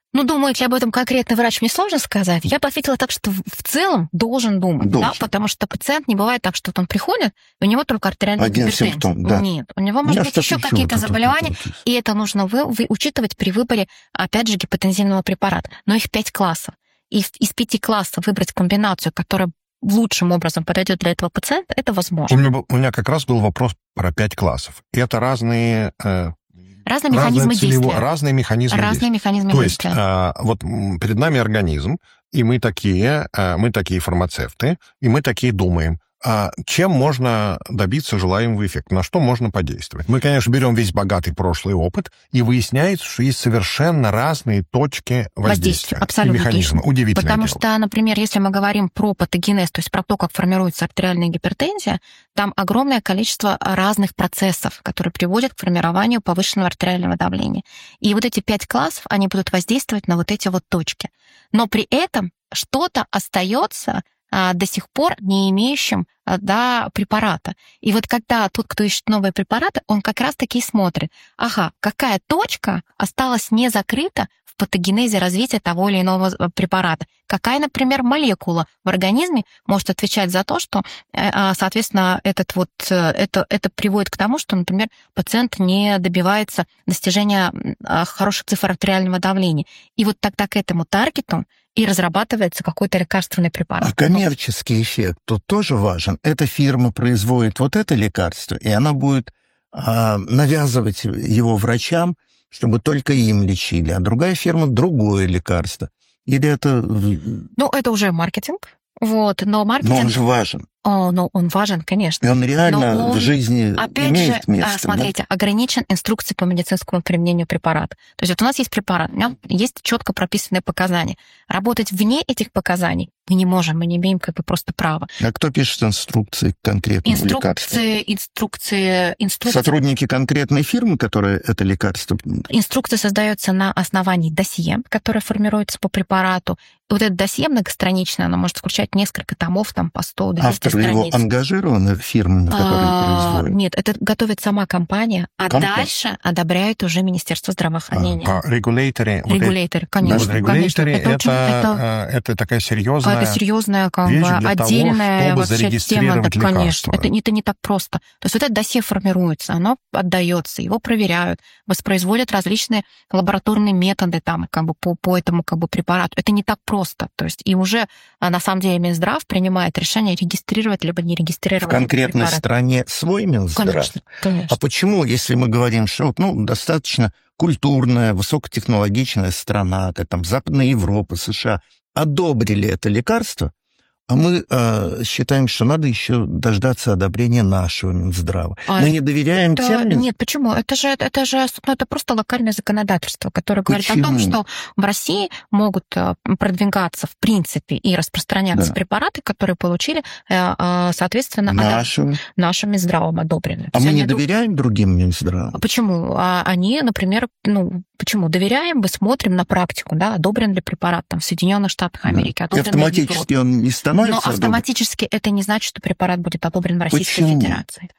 Ну, думает ли об этом конкретный врач, мне сложно сказать. Я бы ответила так, что в целом должен думать, Должен. Да, потому что пациент не бывает так, что вот он приходит, и у него только артериальная Один гипертензия. симптом, да. Нет, у него может Я быть что-то еще еще какие-то вот это заболевания, вот, вот, вот. и это нужно вы, вы, учитывать при выборе, опять же, гипотензивного препарата. Но их пять классов. И из пяти классов выбрать комбинацию, которая лучшим образом подойдет для этого пациента, это возможно. У меня, был, у меня как раз был вопрос про пять классов. Это разные... Э... Разные механизмы целево... действия. Разные механизмы Разные действия. механизмы То действия. есть э, вот перед нами организм, и мы такие, э, мы такие фармацевты, и мы такие думаем. А чем можно добиться желаемого эффекта? На что можно подействовать? Мы, конечно, берем весь богатый прошлый опыт, и выясняется, что есть совершенно разные точки воздействия. Абсолютно и механизмы. точно. Удивительно. Потому дело. что, например, если мы говорим про патогенез, то есть про то, как формируется артериальная гипертензия, там огромное количество разных процессов, которые приводят к формированию повышенного артериального давления. И вот эти пять классов, они будут воздействовать на вот эти вот точки. Но при этом что-то остается до сих пор не имеющим да, препарата. И вот когда тот, кто ищет новые препараты, он как раз-таки и смотрит, ага, какая точка осталась не закрыта в патогенезе развития того или иного препарата. Какая, например, молекула в организме может отвечать за то, что, соответственно, этот вот, это, это приводит к тому, что, например, пациент не добивается достижения хороших цифр артериального давления. И вот тогда к этому таргету и разрабатывается какой-то лекарственный препарат. А коммерческий эффект тут тоже важен. Эта фирма производит вот это лекарство, и она будет а, навязывать его врачам, чтобы только им лечили, а другая фирма — другое лекарство. Или это... Ну, это уже маркетинг, вот, но маркетинг... Но он же важен. О, ну, он важен, конечно. И он реально он, в жизни опять имеет же, место. Смотрите, да? ограничен инструкцией по медицинскому применению препарата. То есть вот у нас есть препарат, у нас есть четко прописанные показания. Работать вне этих показаний мы не можем, мы не имеем как бы просто права. А кто пишет инструкции к конкретному лекарству? Инструкции, инструкции, инструкции... Сотрудники конкретной фирмы, которые это лекарство... Инструкция создается на основании досье, которое формируется по препарату. И вот это досье многостраничное, оно может включать несколько томов, там по сто двести Автор страниц. его ангажированы фирмы, на которые а, производят? Нет, это готовит сама компания, а Компания. Дальше одобряет уже Министерство здравоохранения. А, регуляторы... Регуляторы, конечно. Регуляторы — это, это, это, это такая серьезная... Это серьезная, как вещь бы, для отдельная того, вообще тема. зарегистрировать Да, конечно. лекарство. Это, это не так просто. То есть вот это досье формируется, оно отдается, его проверяют, воспроизводят различные лабораторные методы там, как бы, по, по этому как бы, препарату. Это не так просто. То есть и уже на самом деле Минздрав принимает решение регистрировать либо не регистрировать. В конкретной препарат. стране свой Минздрав? Конечно, конечно. А почему, если мы говорим, что ну, достаточно культурная, высокотехнологичная страна, как там Западная Европа, США, одобрили это лекарство, а мы э, считаем, что надо еще дождаться одобрения нашего Минздрава. А мы не доверяем это, тем... Нет, почему? Это же, это же ну, это просто локальное законодательство, которое говорит почему? о том, что в России могут продвигаться в принципе и распространяться да. препараты, которые получили, соответственно, нашим, нашим Минздравом одобрены. А мы не доверяем другим Минздравам? Почему? Они, например, ну, почему? Доверяем, мы смотрим на практику, да, одобрен ли препарат там, в Соединенных Штатах Америки, да. одобрен автоматически он не становится Но автоматически одобрен. Это не значит, что препарат будет одобрен в Российской Почему? Федерации.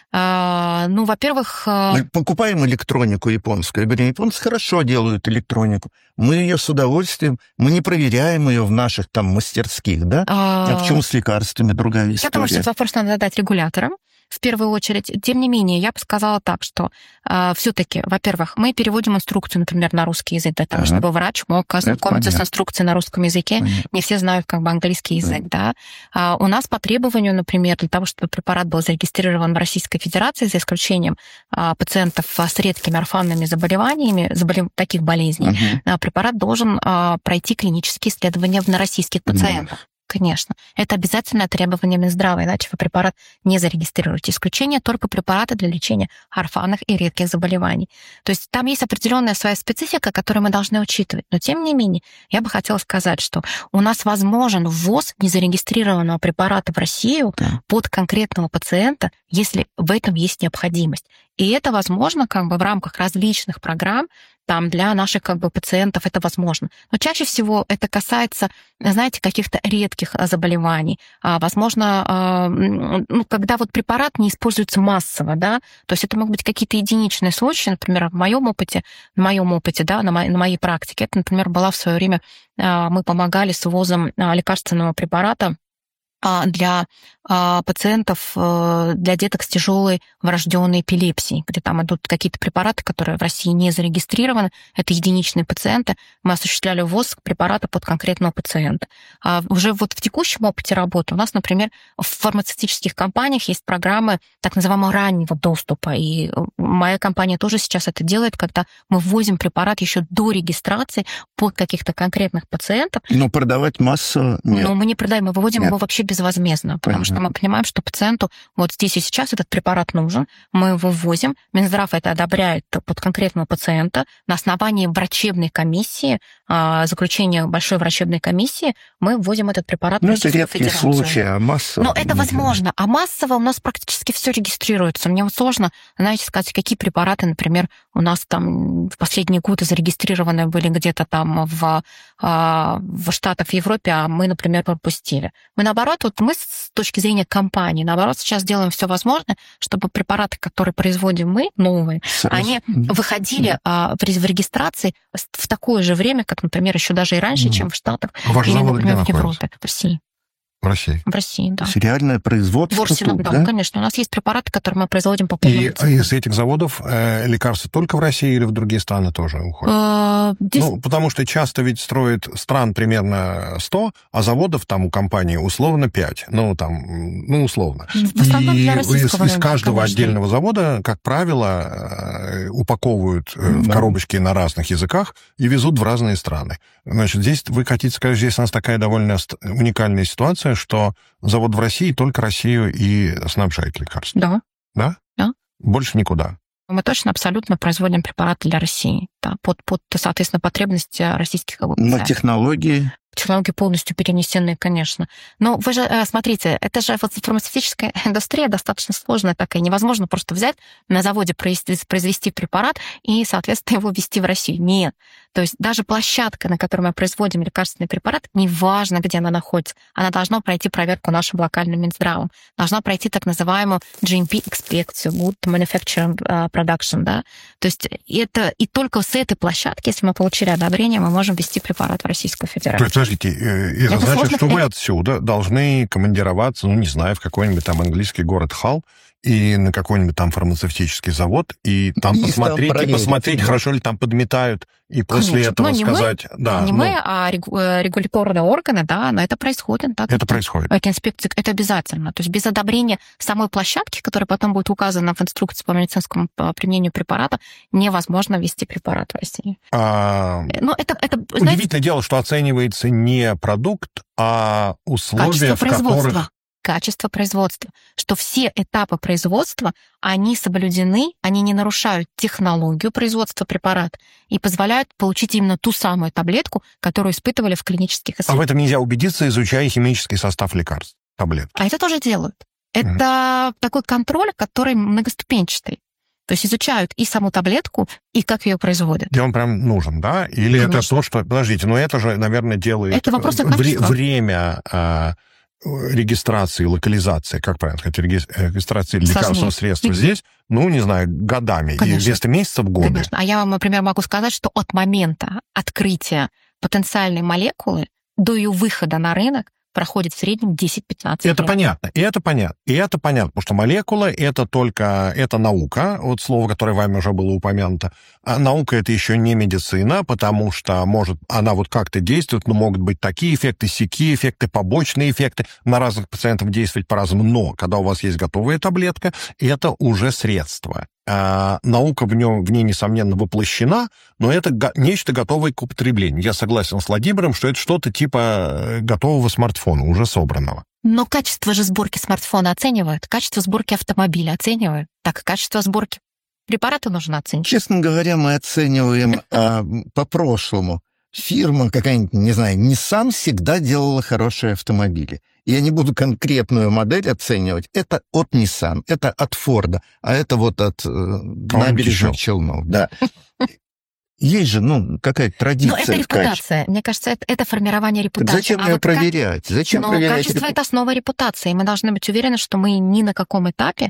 А, ну, во-первых... Мы покупаем электронику японскую. Я говорю, японцы хорошо делают электронику. Мы ее с удовольствием, мы не проверяем ее в наших там мастерских, да? А, а почему с лекарствами другая история? Я думаю, что этот вопрос надо задать регуляторам. В первую очередь. Тем не менее, я бы сказала так, что э, все-таки, во-первых, мы переводим инструкцию, например, на русский язык, для того, ага. чтобы врач мог ознакомиться с инструкцией на русском языке. Понятно. Не все знают как бы английский язык, да. А у нас по требованию, например, для того, чтобы препарат был зарегистрирован в Российской Федерации, за исключением а, пациентов с редкими орфанными заболеваниями, заболев... таких болезней, ага. препарат должен а, пройти клинические исследования на российских пациентах. Ага. Конечно. Это обязательное требование Минздрава, иначе вы препарат не зарегистрируете. Исключение только препараты для лечения орфанных и редких заболеваний. То есть там есть определенная своя специфика, которую мы должны учитывать. Но тем не менее, я бы хотела сказать, что у нас возможен ввоз незарегистрированного препарата в Россию да. под конкретного пациента, если в этом есть необходимость. И это возможно как бы в рамках различных программ, там для наших как бы пациентов это возможно. Но чаще всего это касается, знаете, каких-то редких заболеваний. Возможно, ну, когда вот препарат не используется массово, да, то есть это могут быть какие-то единичные случаи, например, в моем опыте, в моем опыте, да, на моей, на моей практике. Это, например, была в свое время, мы помогали с ввозом лекарственного препарата для пациентов, для деток с тяжелой врожденной эпилепсией, где там идут какие-то препараты, которые в России не зарегистрированы. Это единичные пациенты. Мы осуществляли ввоз препарата под конкретного пациента. А уже вот в текущем опыте работы у нас, например, в фармацевтических компаниях есть программы так называемого раннего доступа. И моя компания тоже сейчас это делает, когда мы ввозим препарат еще до регистрации под каких-то конкретных пациентов. Но продавать массу нет. Но мы не продаем, мы выводим нет. его вообще безвозмездно, потому что мы понимаем, что пациенту вот здесь и сейчас этот препарат нужен, мы его ввозим, Минздрав это одобряет под конкретного пациента, на основании врачебной комиссии, заключения большой врачебной комиссии, мы ввозим этот препарат в Российскую Федерацию. Ну, это редкие случаи, а массово... Но это возможно, а массово у нас практически все регистрируется. Мне вот сложно, знаете, сказать, какие препараты, например, у нас там в последние годы зарегистрированы были где-то там в, в Штатах, в Европе, а мы, например, пропустили. Мы, наоборот, вот мы с точки зрения компании, наоборот, сейчас делаем все возможное, чтобы препараты, которые производим мы, новые, Сразу. они выходили а, в регистрации в такое же время, как, например, еще даже и раньше, mm. чем в Штатах Ваш или, завод например, где в Европе, находится? в России. В России? В России, да. Сериальное производство Ворсино, тут, да, да? конечно. У нас есть препараты, которые мы производим по полному И из этих заводов э, лекарства только в России или в другие страны тоже уходят? А, здесь... Ну, потому что часто ведь строят стран примерно сто, а заводов там у компании условно пять. Ну, там, ну, условно. В основном И для из, российского из рынка, каждого конечно. отдельного завода, как правило, упаковывают в Да. коробочки на разных языках и везут в разные страны. Значит, здесь, вы хотите сказать, здесь у нас такая довольно уникальная ситуация, что завод в России только Россию и снабжает лекарством. Да. Да? Да. Больше никуда. Мы точно абсолютно производим препараты для России, да, под, под, соответственно, потребности российских Но пациентов. технологии... Технологии полностью перенесены, конечно. Но вы же, смотрите, это же вот фармацевтическая индустрия достаточно сложная такая. Невозможно просто взять на заводе произвести, произвести препарат и, соответственно, его ввести в Россию. Нет. То есть даже площадка, на которой мы производим лекарственный препарат, неважно, где она находится, она должна пройти проверку нашим локальным Минздравом, должна пройти так называемую джи эм пи-инспекцию, Good Manufacturing Production, да. То есть это и только с этой площадки, если мы получили одобрение, мы можем ввести препарат в Российскую Федерацию. Подождите, это, это значит, что вы отсюда должны командироваться, ну, не знаю, в какой-нибудь там английский город Халл и на какой-нибудь там фармацевтический завод, и там И посмотреть, там и посмотреть, да. хорошо ли там подметают, и после Конечно. этого Ну, не сказать... Мы, да, не ну, мы, а регуляторные органы, да, но это происходит. Да, это происходит. Эти инспекции, это обязательно. То есть без одобрения самой площадки, которая потом будет указана в инструкции по медицинскому применению препарата, невозможно ввести препарат в России. А... Ну, это, это, Удивительное знаете, дело, что оценивается не продукт, а условия, качество в производства. которых... Качество производства. Что все этапы производства, они соблюдены, они не нарушают технологию производства препарата и позволяют получить именно ту самую таблетку, которую испытывали в клинических А в исследованиях. этом нельзя убедиться, изучая химический состав лекарств, таблетки. А это тоже делают. Это mm-hmm. такой контроль, который многоступенчатый. То есть изучают и саму таблетку, и как ее производят. И он прям нужен, да? Или Конечно. Это то, что... Подождите, но это же, наверное, делает... Это вопрос вре- качества. Время а, регистрации, локализации, как правильно сказать, регистрации лекарственного средства mm-hmm. здесь, ну, не знаю, годами. Конечно. И вместо месяцев годы. Конечно. А я вам, например, могу сказать, что от момента открытия потенциальной молекулы до ее выхода на рынок проходит в среднем десять-пятнадцать лет. Это понятно, и это понятно, и это понятно, потому что молекула — это только, это наука, вот слово, которое вами уже было упомянуто. А наука — это еще не медицина, потому что, может, она вот как-то действует, но могут быть такие эффекты, сякие эффекты, побочные эффекты, на разных пациентов действовать по-разному. Но когда у вас есть готовая таблетка, это уже средство. А, наука в, нем, в ней, несомненно, воплощена, но это го- нечто готовое к употреблению. Я согласен с Владимиром, что это что-то типа готового смартфона, уже собранного. Но качество же сборки смартфона оценивают, качество сборки автомобиля оценивают, так и качество сборки препарата нужно оценить. Честно говоря, мы оцениваем а, по-прошлому. Фирма какая-нибудь, не знаю, Nissan всегда делала хорошие автомобили. Я не буду конкретную модель оценивать. Это от Nissan, это от Форда, а это вот от э, набережных Челнов. Да. есть же, ну, какая-то традиция. Но это репутация. Мне кажется, это, это формирование репутации. Так зачем а ее вот проверять? Как... Зачем Но проверять качество репу... — это основа репутации. Мы должны быть уверены, что мы ни на каком этапе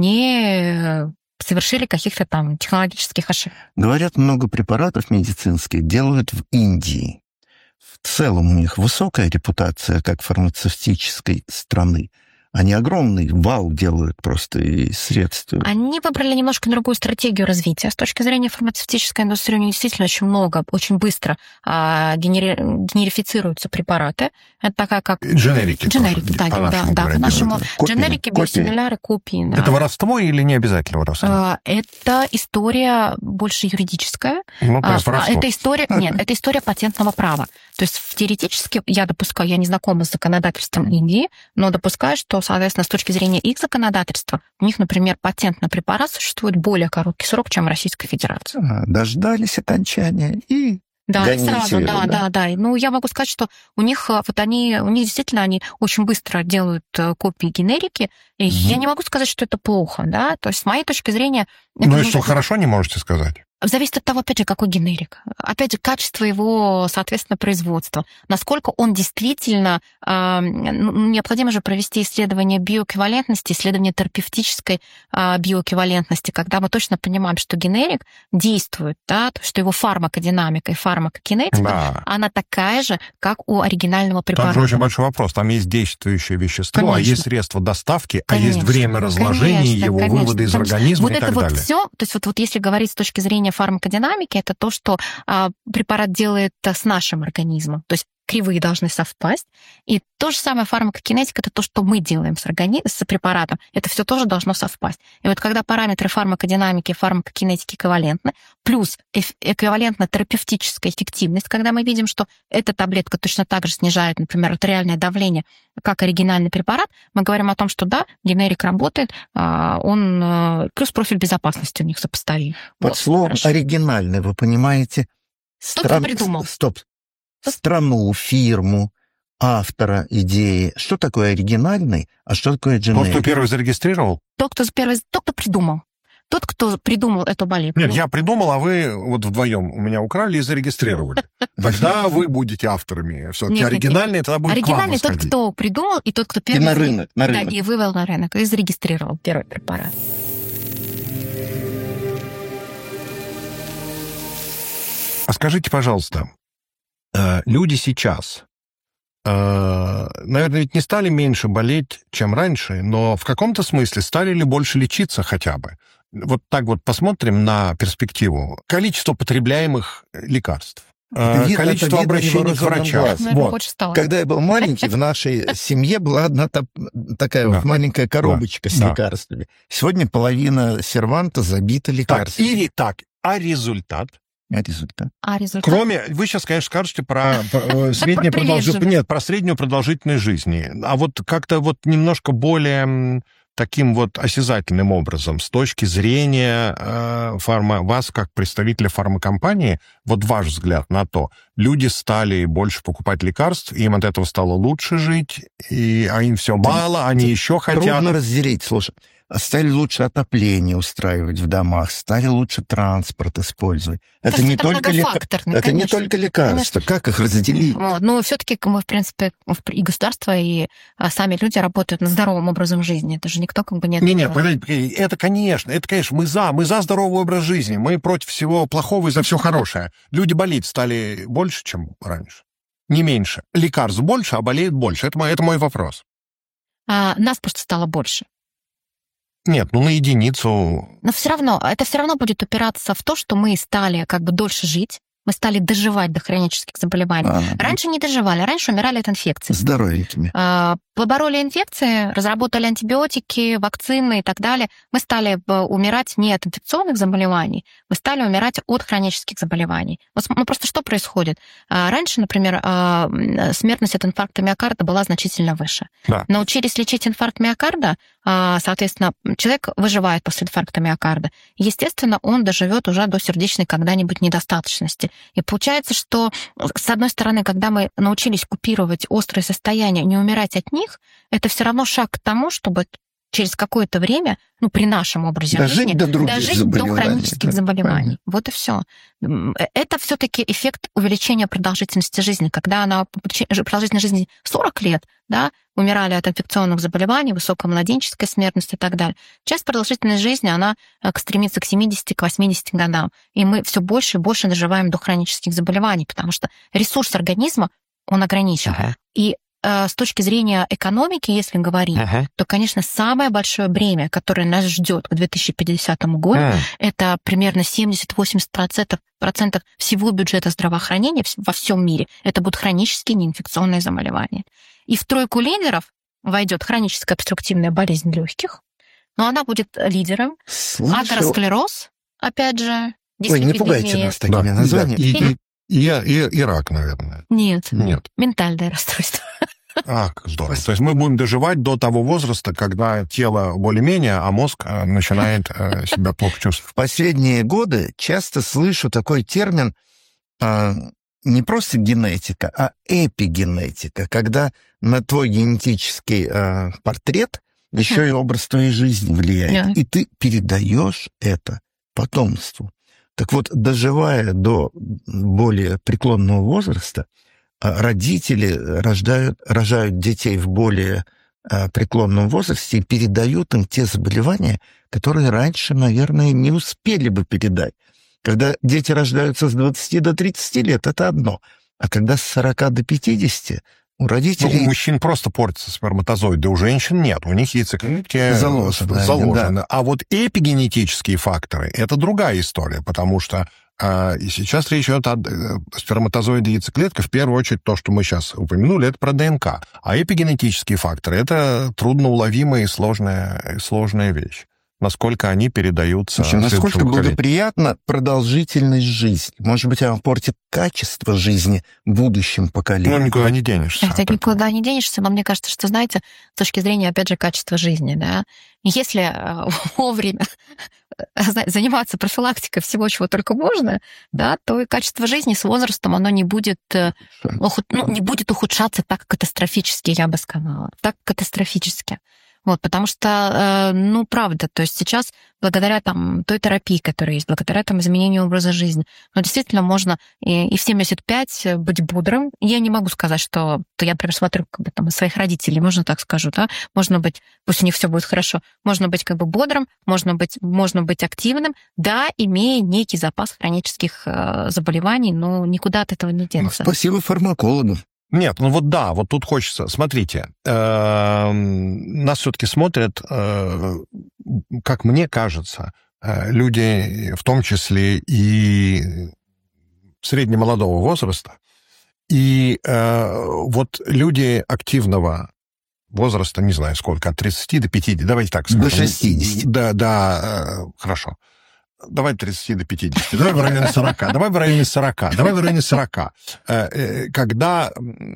не совершили каких-то там технологических ошибок. Говорят, много препаратов медицинских делают в Индии. В целом у них высокая репутация как фармацевтической страны. Они огромный вал делают просто и средства. Они выбрали немножко другую стратегию развития. С точки зрения фармацевтической индустрии у них действительно очень много, очень быстро а, генери... генерифицируются препараты. Это такая как... Дженерики. Дженерики, да, да, да. По-нашему дженерики, биосимиляры, копии. Да. Это воровство или не обязательно воровство? А, это история больше юридическая. Ну, то а, есть воровство. Это история... Нет, это история патентного права. То есть теоретически я допускаю, я не знакома с законодательством Индии, но допускаю, что, соответственно, с точки зрения их законодательства, у них, например, патент на препарат существует более короткий срок, чем в Российской Федерации. А, дождались окончания и да, гоните сразу, его, да, да, да. Ну, я могу сказать, что у них вот они, у них действительно они очень быстро делают копии генерики. И угу. Я не могу сказать, что это плохо, да. То есть, с моей точки зрения... Ну и что, хорошо не можете сказать? Зависит от того, опять же, какой генерик. Опять же, качество его, соответственно, производства. Насколько он действительно... Э, необходимо же провести исследование биоэквивалентности, исследование терапевтической э, биоэквивалентности, когда мы точно понимаем, что генерик действует, да, что его фармакодинамика и фармакокинетика, да. Она такая же, как у оригинального препарата. Там же очень большой вопрос. Там есть действующее вещество, конечно. А есть средства доставки, конечно. А есть время разложения, конечно, его конечно. Вывода из Потому организма вот и это так вот далее. Все, то есть вот, вот если говорить с точки зрения фармакодинамики, это то, что а, препарат делает с нашим организмом. То есть кривые должны совпасть. И то же самое фармакокинетика — это то, что мы делаем с, органи... с препаратом. Это все тоже должно совпасть. И вот когда параметры фармакодинамики и фармакокинетики эквивалентны, плюс эквивалентна терапевтическая эффективность, когда мы видим, что эта таблетка точно так же снижает, например, артериальное давление, как оригинальный препарат, мы говорим о том, что да, генерик работает, он плюс профиль безопасности у них сопоставим. Под вот, словом хорошо. оригинальный, вы понимаете... Кто-то Стран... придумал. Стоп. Страну, фирму, автора идеи. Что такое оригинальный, а что такое дженерик? Тот, кто первый зарегистрировал? Тот, кто первый, тот, кто придумал. Тот, кто придумал эту болезнь. Нет, я придумал, а вы вот вдвоем у меня украли и зарегистрировали. Тогда вы будете авторами. Все-таки оригинальный, тогда будет оригинальный тот, кто придумал, и тот, кто первый... И на рынок, на рынок. Да, и вывел на рынок, и зарегистрировал первый препарат. А скажите, пожалуйста, люди сейчас, наверное, ведь не стали меньше болеть, чем раньше, но в каком-то смысле стали ли больше лечиться хотя бы? Вот так вот посмотрим на перспективу. Количество потребляемых лекарств. Это количество обращений к врачам. Вот. Когда я был маленький, в нашей семье была одна такая да. вот маленькая коробочка да. с да. лекарствами. Сегодня половина серванта забита лекарствами. Так, или так, а результат? А результат? А результат? Кроме, вы сейчас, конечно, скажете про, про среднюю продолжительность, нет, про среднюю продолжительность жизни. А вот как-то вот немножко более таким вот осязательным образом, с точки зрения э, фарма, вас как представителя фармакомпании, вот ваш взгляд на то, люди стали больше покупать лекарств, им от этого стало лучше жить, и, а им все мало, они еще хотят... Трудно разделить, слушай. Стали лучше отопление устраивать в домах, стали лучше транспорт использовать. Это, не только, лека... это не только лекарства. Конечно. Как их разделить? Вот. Но все-таки мы, в принципе, и государство, и сами люди работают над здоровым образом жизни. Это же никто как бы не... Нет, нет, погодите, это, конечно, это, конечно, мы за, мы за здоровый образ жизни, мы против всего плохого и за все хорошее. Люди болеть стали больше, чем раньше. Не меньше. Лекарств больше, а болеют больше. Это мой, это мой вопрос. А, нас просто стало больше. Нет, ну на единицу... Но все равно, это все равно будет упираться в то, что мы стали как бы дольше жить, мы стали доживать до хронических заболеваний. А, раньше не доживали, раньше умирали от инфекций. Здоровенькими. А, побороли инфекции, разработали антибиотики, вакцины и так далее. Мы стали умирать не от инфекционных заболеваний, мы стали умирать от хронических заболеваний. Ну просто что происходит? А, раньше, например, а, смертность от инфаркта миокарда была значительно выше. Да. Научились лечить инфаркт миокарда, а, соответственно, человек выживает после инфаркта миокарда. Естественно, он доживет уже до сердечной когда-нибудь недостаточности. И получается, что, с одной стороны, когда мы научились купировать острые состояния, не умирать от них, это все равно шаг к тому, чтобы через какое-то время, ну, при нашем образе дожить жизни, до других дожить заболеваний, до хронических да, заболеваний. понятно. Вот и все. Это все-таки эффект увеличения продолжительности жизни. Когда она продолжительность жизни сорок лет, да, умирали от инфекционных заболеваний, высокая младенческая смертность и так далее. Часть продолжительности жизни, она стремится к семидесяти, к восьмидесяти годам. И мы все больше и больше доживаем до хронических заболеваний, потому что ресурс организма, он ограничен. Ага. И э, с точки зрения экономики, если говорить, Ага. то, конечно, самое большое бремя, которое нас ждет к две тысячи пятидесятому году, А. это примерно семьдесят-восемьдесят процентов, процентов всего бюджета здравоохранения во всем мире. Это будут хронические неинфекционные заболевания. И в тройку лидеров войдет хроническая обструктивная болезнь легких, но она будет лидером. Слышал. Атеросклероз, опять же, Ой, не пугайте дислепидемия. нас такими Да, названиями. И, и, и, и- и рак, наверное. Нет, Нет. ментальное расстройство. А, как здорово. То есть мы будем доживать до того возраста, когда тело более-менее, а мозг э, начинает э, себя плохо чувствовать. В последние годы часто слышу такой термин а, не просто генетика, а эпигенетика, когда на твой генетический а, портрет еще и образ твоей жизни влияет, Да. и ты передаешь это потомству. Так вот, доживая до более преклонного возраста, а, родители рождают, рожают детей в более а, преклонном возрасте и передают им те заболевания, которые раньше, наверное, не успели бы передать. Когда дети рождаются с двадцати до тридцати лет, это одно. А когда с сорока до пятидесяти, у Ну, родителей... у мужчин просто портятся сперматозоиды, у женщин нет. У них яйцеклетки Заложены, заложены. А вот эпигенетические факторы — это другая история, потому что э, и сейчас речь идет о э, сперматозоиде яйцеклетка. В первую очередь то, что мы сейчас упомянули, это про ДНК. А эпигенетические факторы — это трудноуловимая и сложная, и сложная вещь. Насколько они передаются... В общем, насколько следующему поколению. благоприятна продолжительность жизни. Может быть, она портит качество жизни будущим Ну, поколениям. никуда не денешься. Это никуда не денешься, но мне кажется, что, знаете, с точки зрения, опять же, качества жизни, да, если э, вовремя знаете, заниматься профилактикой всего, чего только можно, да, то и качество жизни с возрастом, оно не будет, э, ухуд- ну, не будет ухудшаться так катастрофически, я бы сказала, так катастрофически. Вот, потому что, э, ну, правда, то есть сейчас благодаря там той терапии, которая есть, благодаря там изменению образа жизни, ну, действительно можно и, и в семьдесят пять быть бодрым. Я не могу сказать, что то я, например, смотрю как бы, там, своих родителей, можно так скажу, да, можно быть, пусть у них все будет хорошо, можно быть как бы бодрым, можно быть, можно быть активным, да, имея некий запас хронических э, заболеваний, но никуда от этого не Ну, денется. спасибо фармакологам. Нет, ну вот да, вот тут хочется. Смотрите, эм, нас все-таки смотрят, э, как мне кажется, э, люди, в том числе и среднемолодого возраста, и э, вот люди активного возраста, не знаю сколько, от тридцати до пятидесяти, давайте так скажем. До шестидесяти. Да, да, э, хорошо. Давай от тридцати до пятидесяти, давай в районе сорока, давай в районе сорока, давай в районе сорока. Когда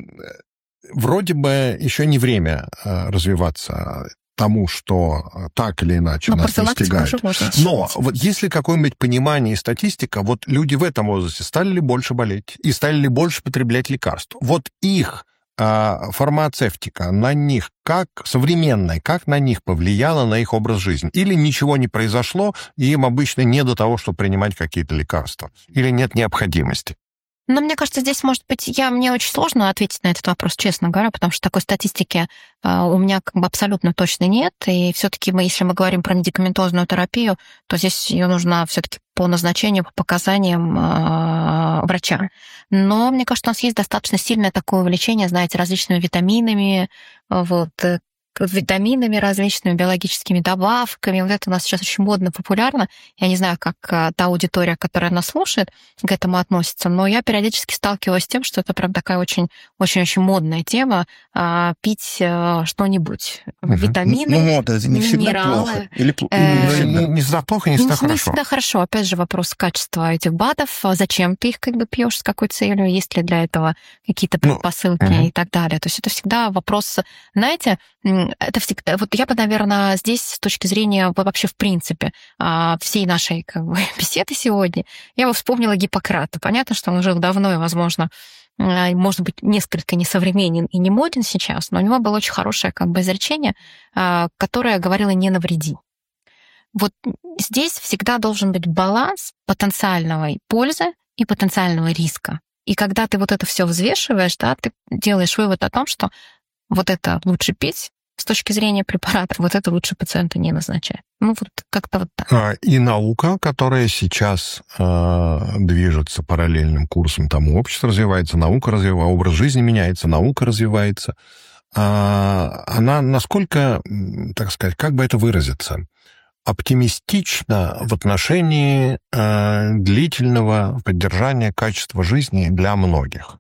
вроде бы еще не время развиваться тому, что так или иначе Но нас профилактику достигает. уже можно Но начать. вот есть ли какое-нибудь понимание и статистика, вот люди в этом возрасте стали ли больше болеть и стали ли больше потреблять лекарств? Вот их а, фармацевтика на них как современная, как на них повлияла на их образ жизни? Или ничего не произошло, и им обычно не до того, чтобы принимать какие-то лекарства? Или нет необходимости? Но мне кажется, здесь, может быть, я, мне очень сложно ответить на этот вопрос, честно говоря, потому что такой статистики э, у меня как бы абсолютно точно нет. И все-таки мы, если мы говорим про медикаментозную терапию, то здесь ее нужно все-таки по назначению, по показаниям э, врача. Но мне кажется, у нас есть достаточно сильное такое увлечение, знаете, различными витаминами, вот, витаминами, различными биологическими добавками. Вот это у нас сейчас очень модно, популярно. Я не знаю, как та аудитория, которая нас слушает, к этому относится, но я периодически сталкиваюсь с тем, что это прям такая очень-очень модная тема а, пить а, что-нибудь. Мгм. Витамины, Ну, мода, это не всегда минералы. плохо. Или пл- Э, не Ну, всегда. не, не всегда плохо, не Не, всегда не хорошо. всегда хорошо. Опять же, вопрос качества этих БАДов. Зачем ты их как бы пьешь, с какой целью, есть ли для этого какие-то Ну, предпосылки мгм. и так далее. То есть это всегда вопрос, знаете, м, это всегда, вот я бы, наверное, здесь с точки зрения вообще в принципе а, всей нашей как бы, беседы сегодня, я бы вспомнила Гиппократа. Понятно, что он жил давно и, возможно, может быть, несколько несовременен и не моден сейчас, но у него было очень хорошее как бы изречение, которое говорило «не навреди». Вот здесь всегда должен быть баланс потенциальной пользы и потенциального риска. И когда ты вот это все взвешиваешь, да, ты делаешь вывод о том, что вот это лучше пить с точки зрения препарата, вот это лучше пациенту не назначать. Ну, вот как-то вот так. И наука, которая сейчас э, движется параллельным курсом, там общество развивается, наука развивается, образ жизни меняется, наука развивается, э, она насколько, так сказать, как бы это выразиться, оптимистична в отношении э, длительного поддержания качества жизни для многих?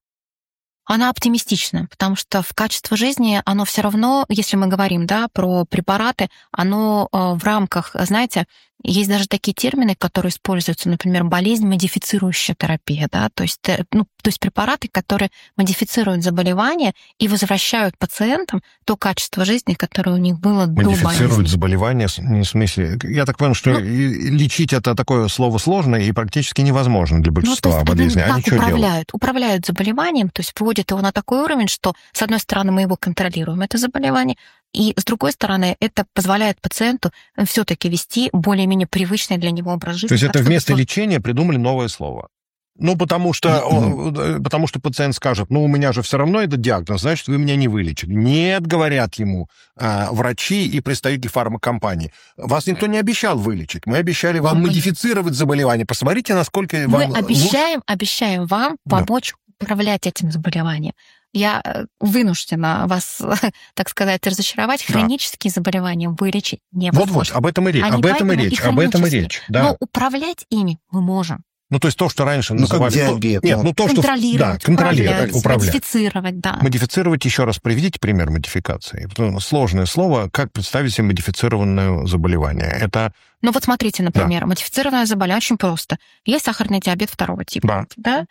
Она оптимистична, потому что в качество жизни оно все равно, если мы говорим, да, про препараты, оно в рамках, знаете, есть даже такие термины, которые используются, например, болезнь-модифицирующая терапия, да, то есть, ну, то есть препараты, которые модифицируют заболевание и возвращают пациентам то качество жизни, которое у них было до болезни. Модифицируют заболевание, в смысле, я так понимаю, что ну, лечить это такое слово сложное и практически невозможно для большинства ну, болезней. Они, они как управляют? Управляют заболеванием, то есть выводят его на такой уровень, что, с одной стороны, мы его контролируем, это заболевание, и, с другой стороны, это позволяет пациенту все-таки вести более-менее привычный для него образ жизни. То есть это вместо лечения придумали новое слово? Ну, потому что, mm-hmm. потому что пациент скажет, ну, у меня же все равно этот диагноз, значит, вы меня не вылечили. Нет, говорят ему а, врачи и представители фармакомпании. Вас никто не обещал вылечить. Мы обещали вам mm-hmm. модифицировать заболевание. Посмотрите, насколько мы вам... Мы обещаем, обещаем вам помочь да. управлять этим заболеванием. Я вынуждена вас, так сказать, разочаровать. Хронические да. заболевания вылечить невозможно. Вот-вот, об этом и речь, об этом и речь, об этом и речь. Да. Но управлять ими мы можем. Ну, то есть то, что раньше ну, называли... Диабет, Нет, ну, то, контролировать, что... Да, контролировать, управлять. Модифицировать, да. Модифицировать, еще раз приведите пример модификации. Сложное слово, как представить себе модифицированное заболевание. Это... Ну, вот смотрите, например, да. модифицированное заболевание очень просто. Есть сахарный диабет второго типа. Да.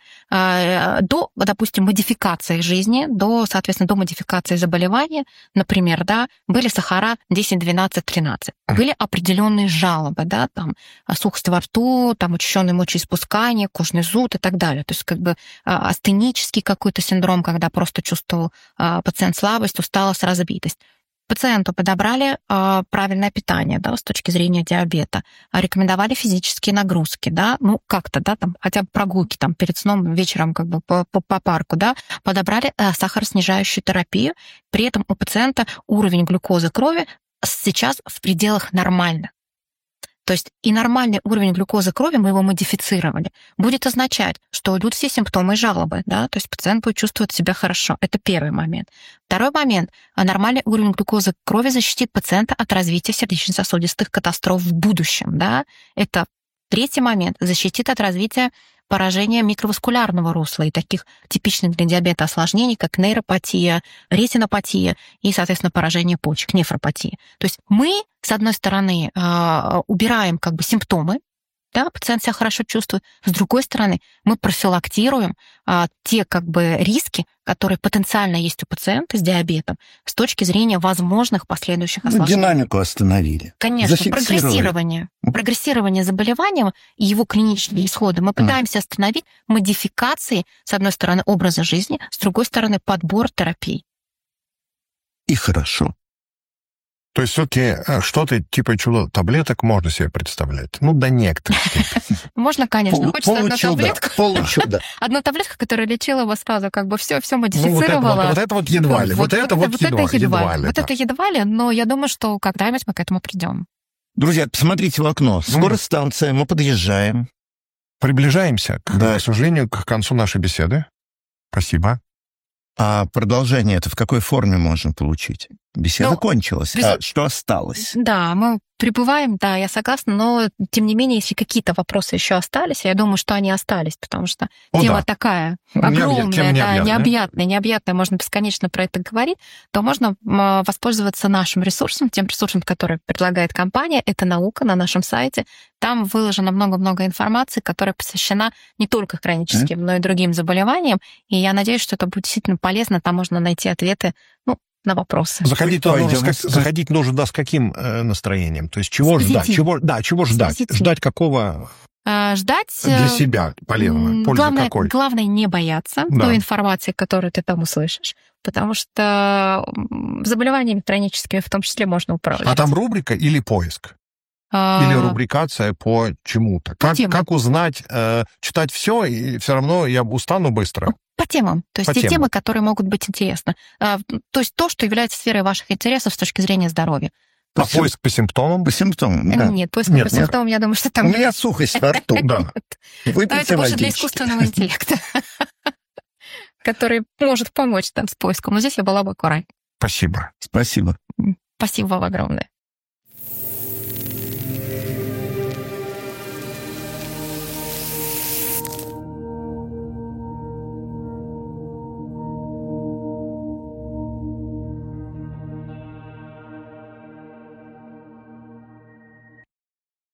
Да? До, допустим, модификации жизни, до, соответственно, до модификации заболевания, например, да, были сахара десять, двенадцать, тринадцать. Были определенные жалобы, да, там, сухость во рту, там, учащенное мочеиспускание, кожный зуд и так далее. То есть, как бы, астенический какой-то синдром, когда просто чувствовал пациент слабость, усталость, разбитость. Пациенту подобрали э, правильное питание, да, с точки зрения диабета, рекомендовали физические нагрузки, да, ну как-то, да, там хотя бы прогулки там перед сном вечером как бы по, по, по парку, да, подобрали э, сахароснижающую терапию, при этом у пациента уровень глюкозы крови сейчас в пределах нормальных. То есть и нормальный уровень глюкозы крови, мы его модифицировали, будет означать, что уйдут все симптомы и жалобы, да, то есть пациент будет чувствовать себя хорошо. Это первый момент. Второй момент. Нормальный уровень глюкозы крови защитит пациента от развития сердечно-сосудистых катастроф в будущем, да. Это третий момент. Защитит от развития поражения микроваскулярного русла и таких типичных для диабета осложнений, как нейропатия, ретинопатия и, соответственно, поражение почек, нефропатия. То есть мы, с одной стороны, убираем как бы симптомы, да, пациент себя хорошо чувствует. С другой стороны, мы профилактируем а, те как бы риски, которые потенциально есть у пациента с диабетом с точки зрения возможных последующих осложнений. Ну, динамику остановили. Конечно, прогрессирование. Прогрессирование заболевания и его клинические исходы мы пытаемся остановить модификацией, с одной стороны, образа жизни, с другой стороны, подбор терапий. И хорошо. То есть все-таки что-то типа чудо-таблеток можно себе представлять? Ну, до некоторых степени. Можно, конечно. Хочется одну таблетку. Получудо. Одну таблетку, которая лечила вас сразу, как бы все, все модифицировала. Вот это вот едва ли. Вот это вот едва ли. Вот это едва ли, но я думаю, что когда-нибудь мы к этому придем. Друзья, посмотрите в окно. Скоро станция, мы подъезжаем. Приближаемся, к сожалению, к концу нашей беседы. Спасибо. А продолжение это в какой форме можно получить? Беседа ну, кончилась. Без... А что осталось? Да, мы прибываем, да, я согласна, но тем не менее, если какие-то вопросы еще остались, я думаю, что они остались, потому что О, тема да. такая огромная, тема необъятная, да, необъятная, необъятная, можно бесконечно про это говорить, то можно воспользоваться нашим ресурсом, тем ресурсом, который предлагает компания, это наука на нашем сайте. Там выложено много-много информации, которая посвящена не только хроническим, mm-hmm. но и другим заболеваниям, и я надеюсь, что это будет действительно полезно, там можно найти ответы, ну, на вопросы. Заходить, нужно, с, заходить нужно да, с каким э, настроением? То есть чего ждать? Чего, да, чего ждать? Ждать какого Ждать... Для себя полезно. Польза главное, какой? Главное не бояться Да. той информации, которую ты там услышишь, потому что заболеваниями хроническими в том числе можно управлять. А там рубрика или поиск? Или рубрикация по чему-то? Как, как узнать, э, читать все, и все равно я устану быстро? По темам. То есть По те темам. темы, которые могут быть интересны. То есть то, что является сферой ваших интересов с точки зрения здоровья. А поиск по симптомам? По симптомам, да. Нет, поиск Нет, по симптомам, я думаю, что там... У меня сухость во рту, да. Это больше для искусственного интеллекта, который может помочь там с поиском. Но здесь я была бы аккуратнее. Спасибо. Спасибо. Спасибо вам огромное.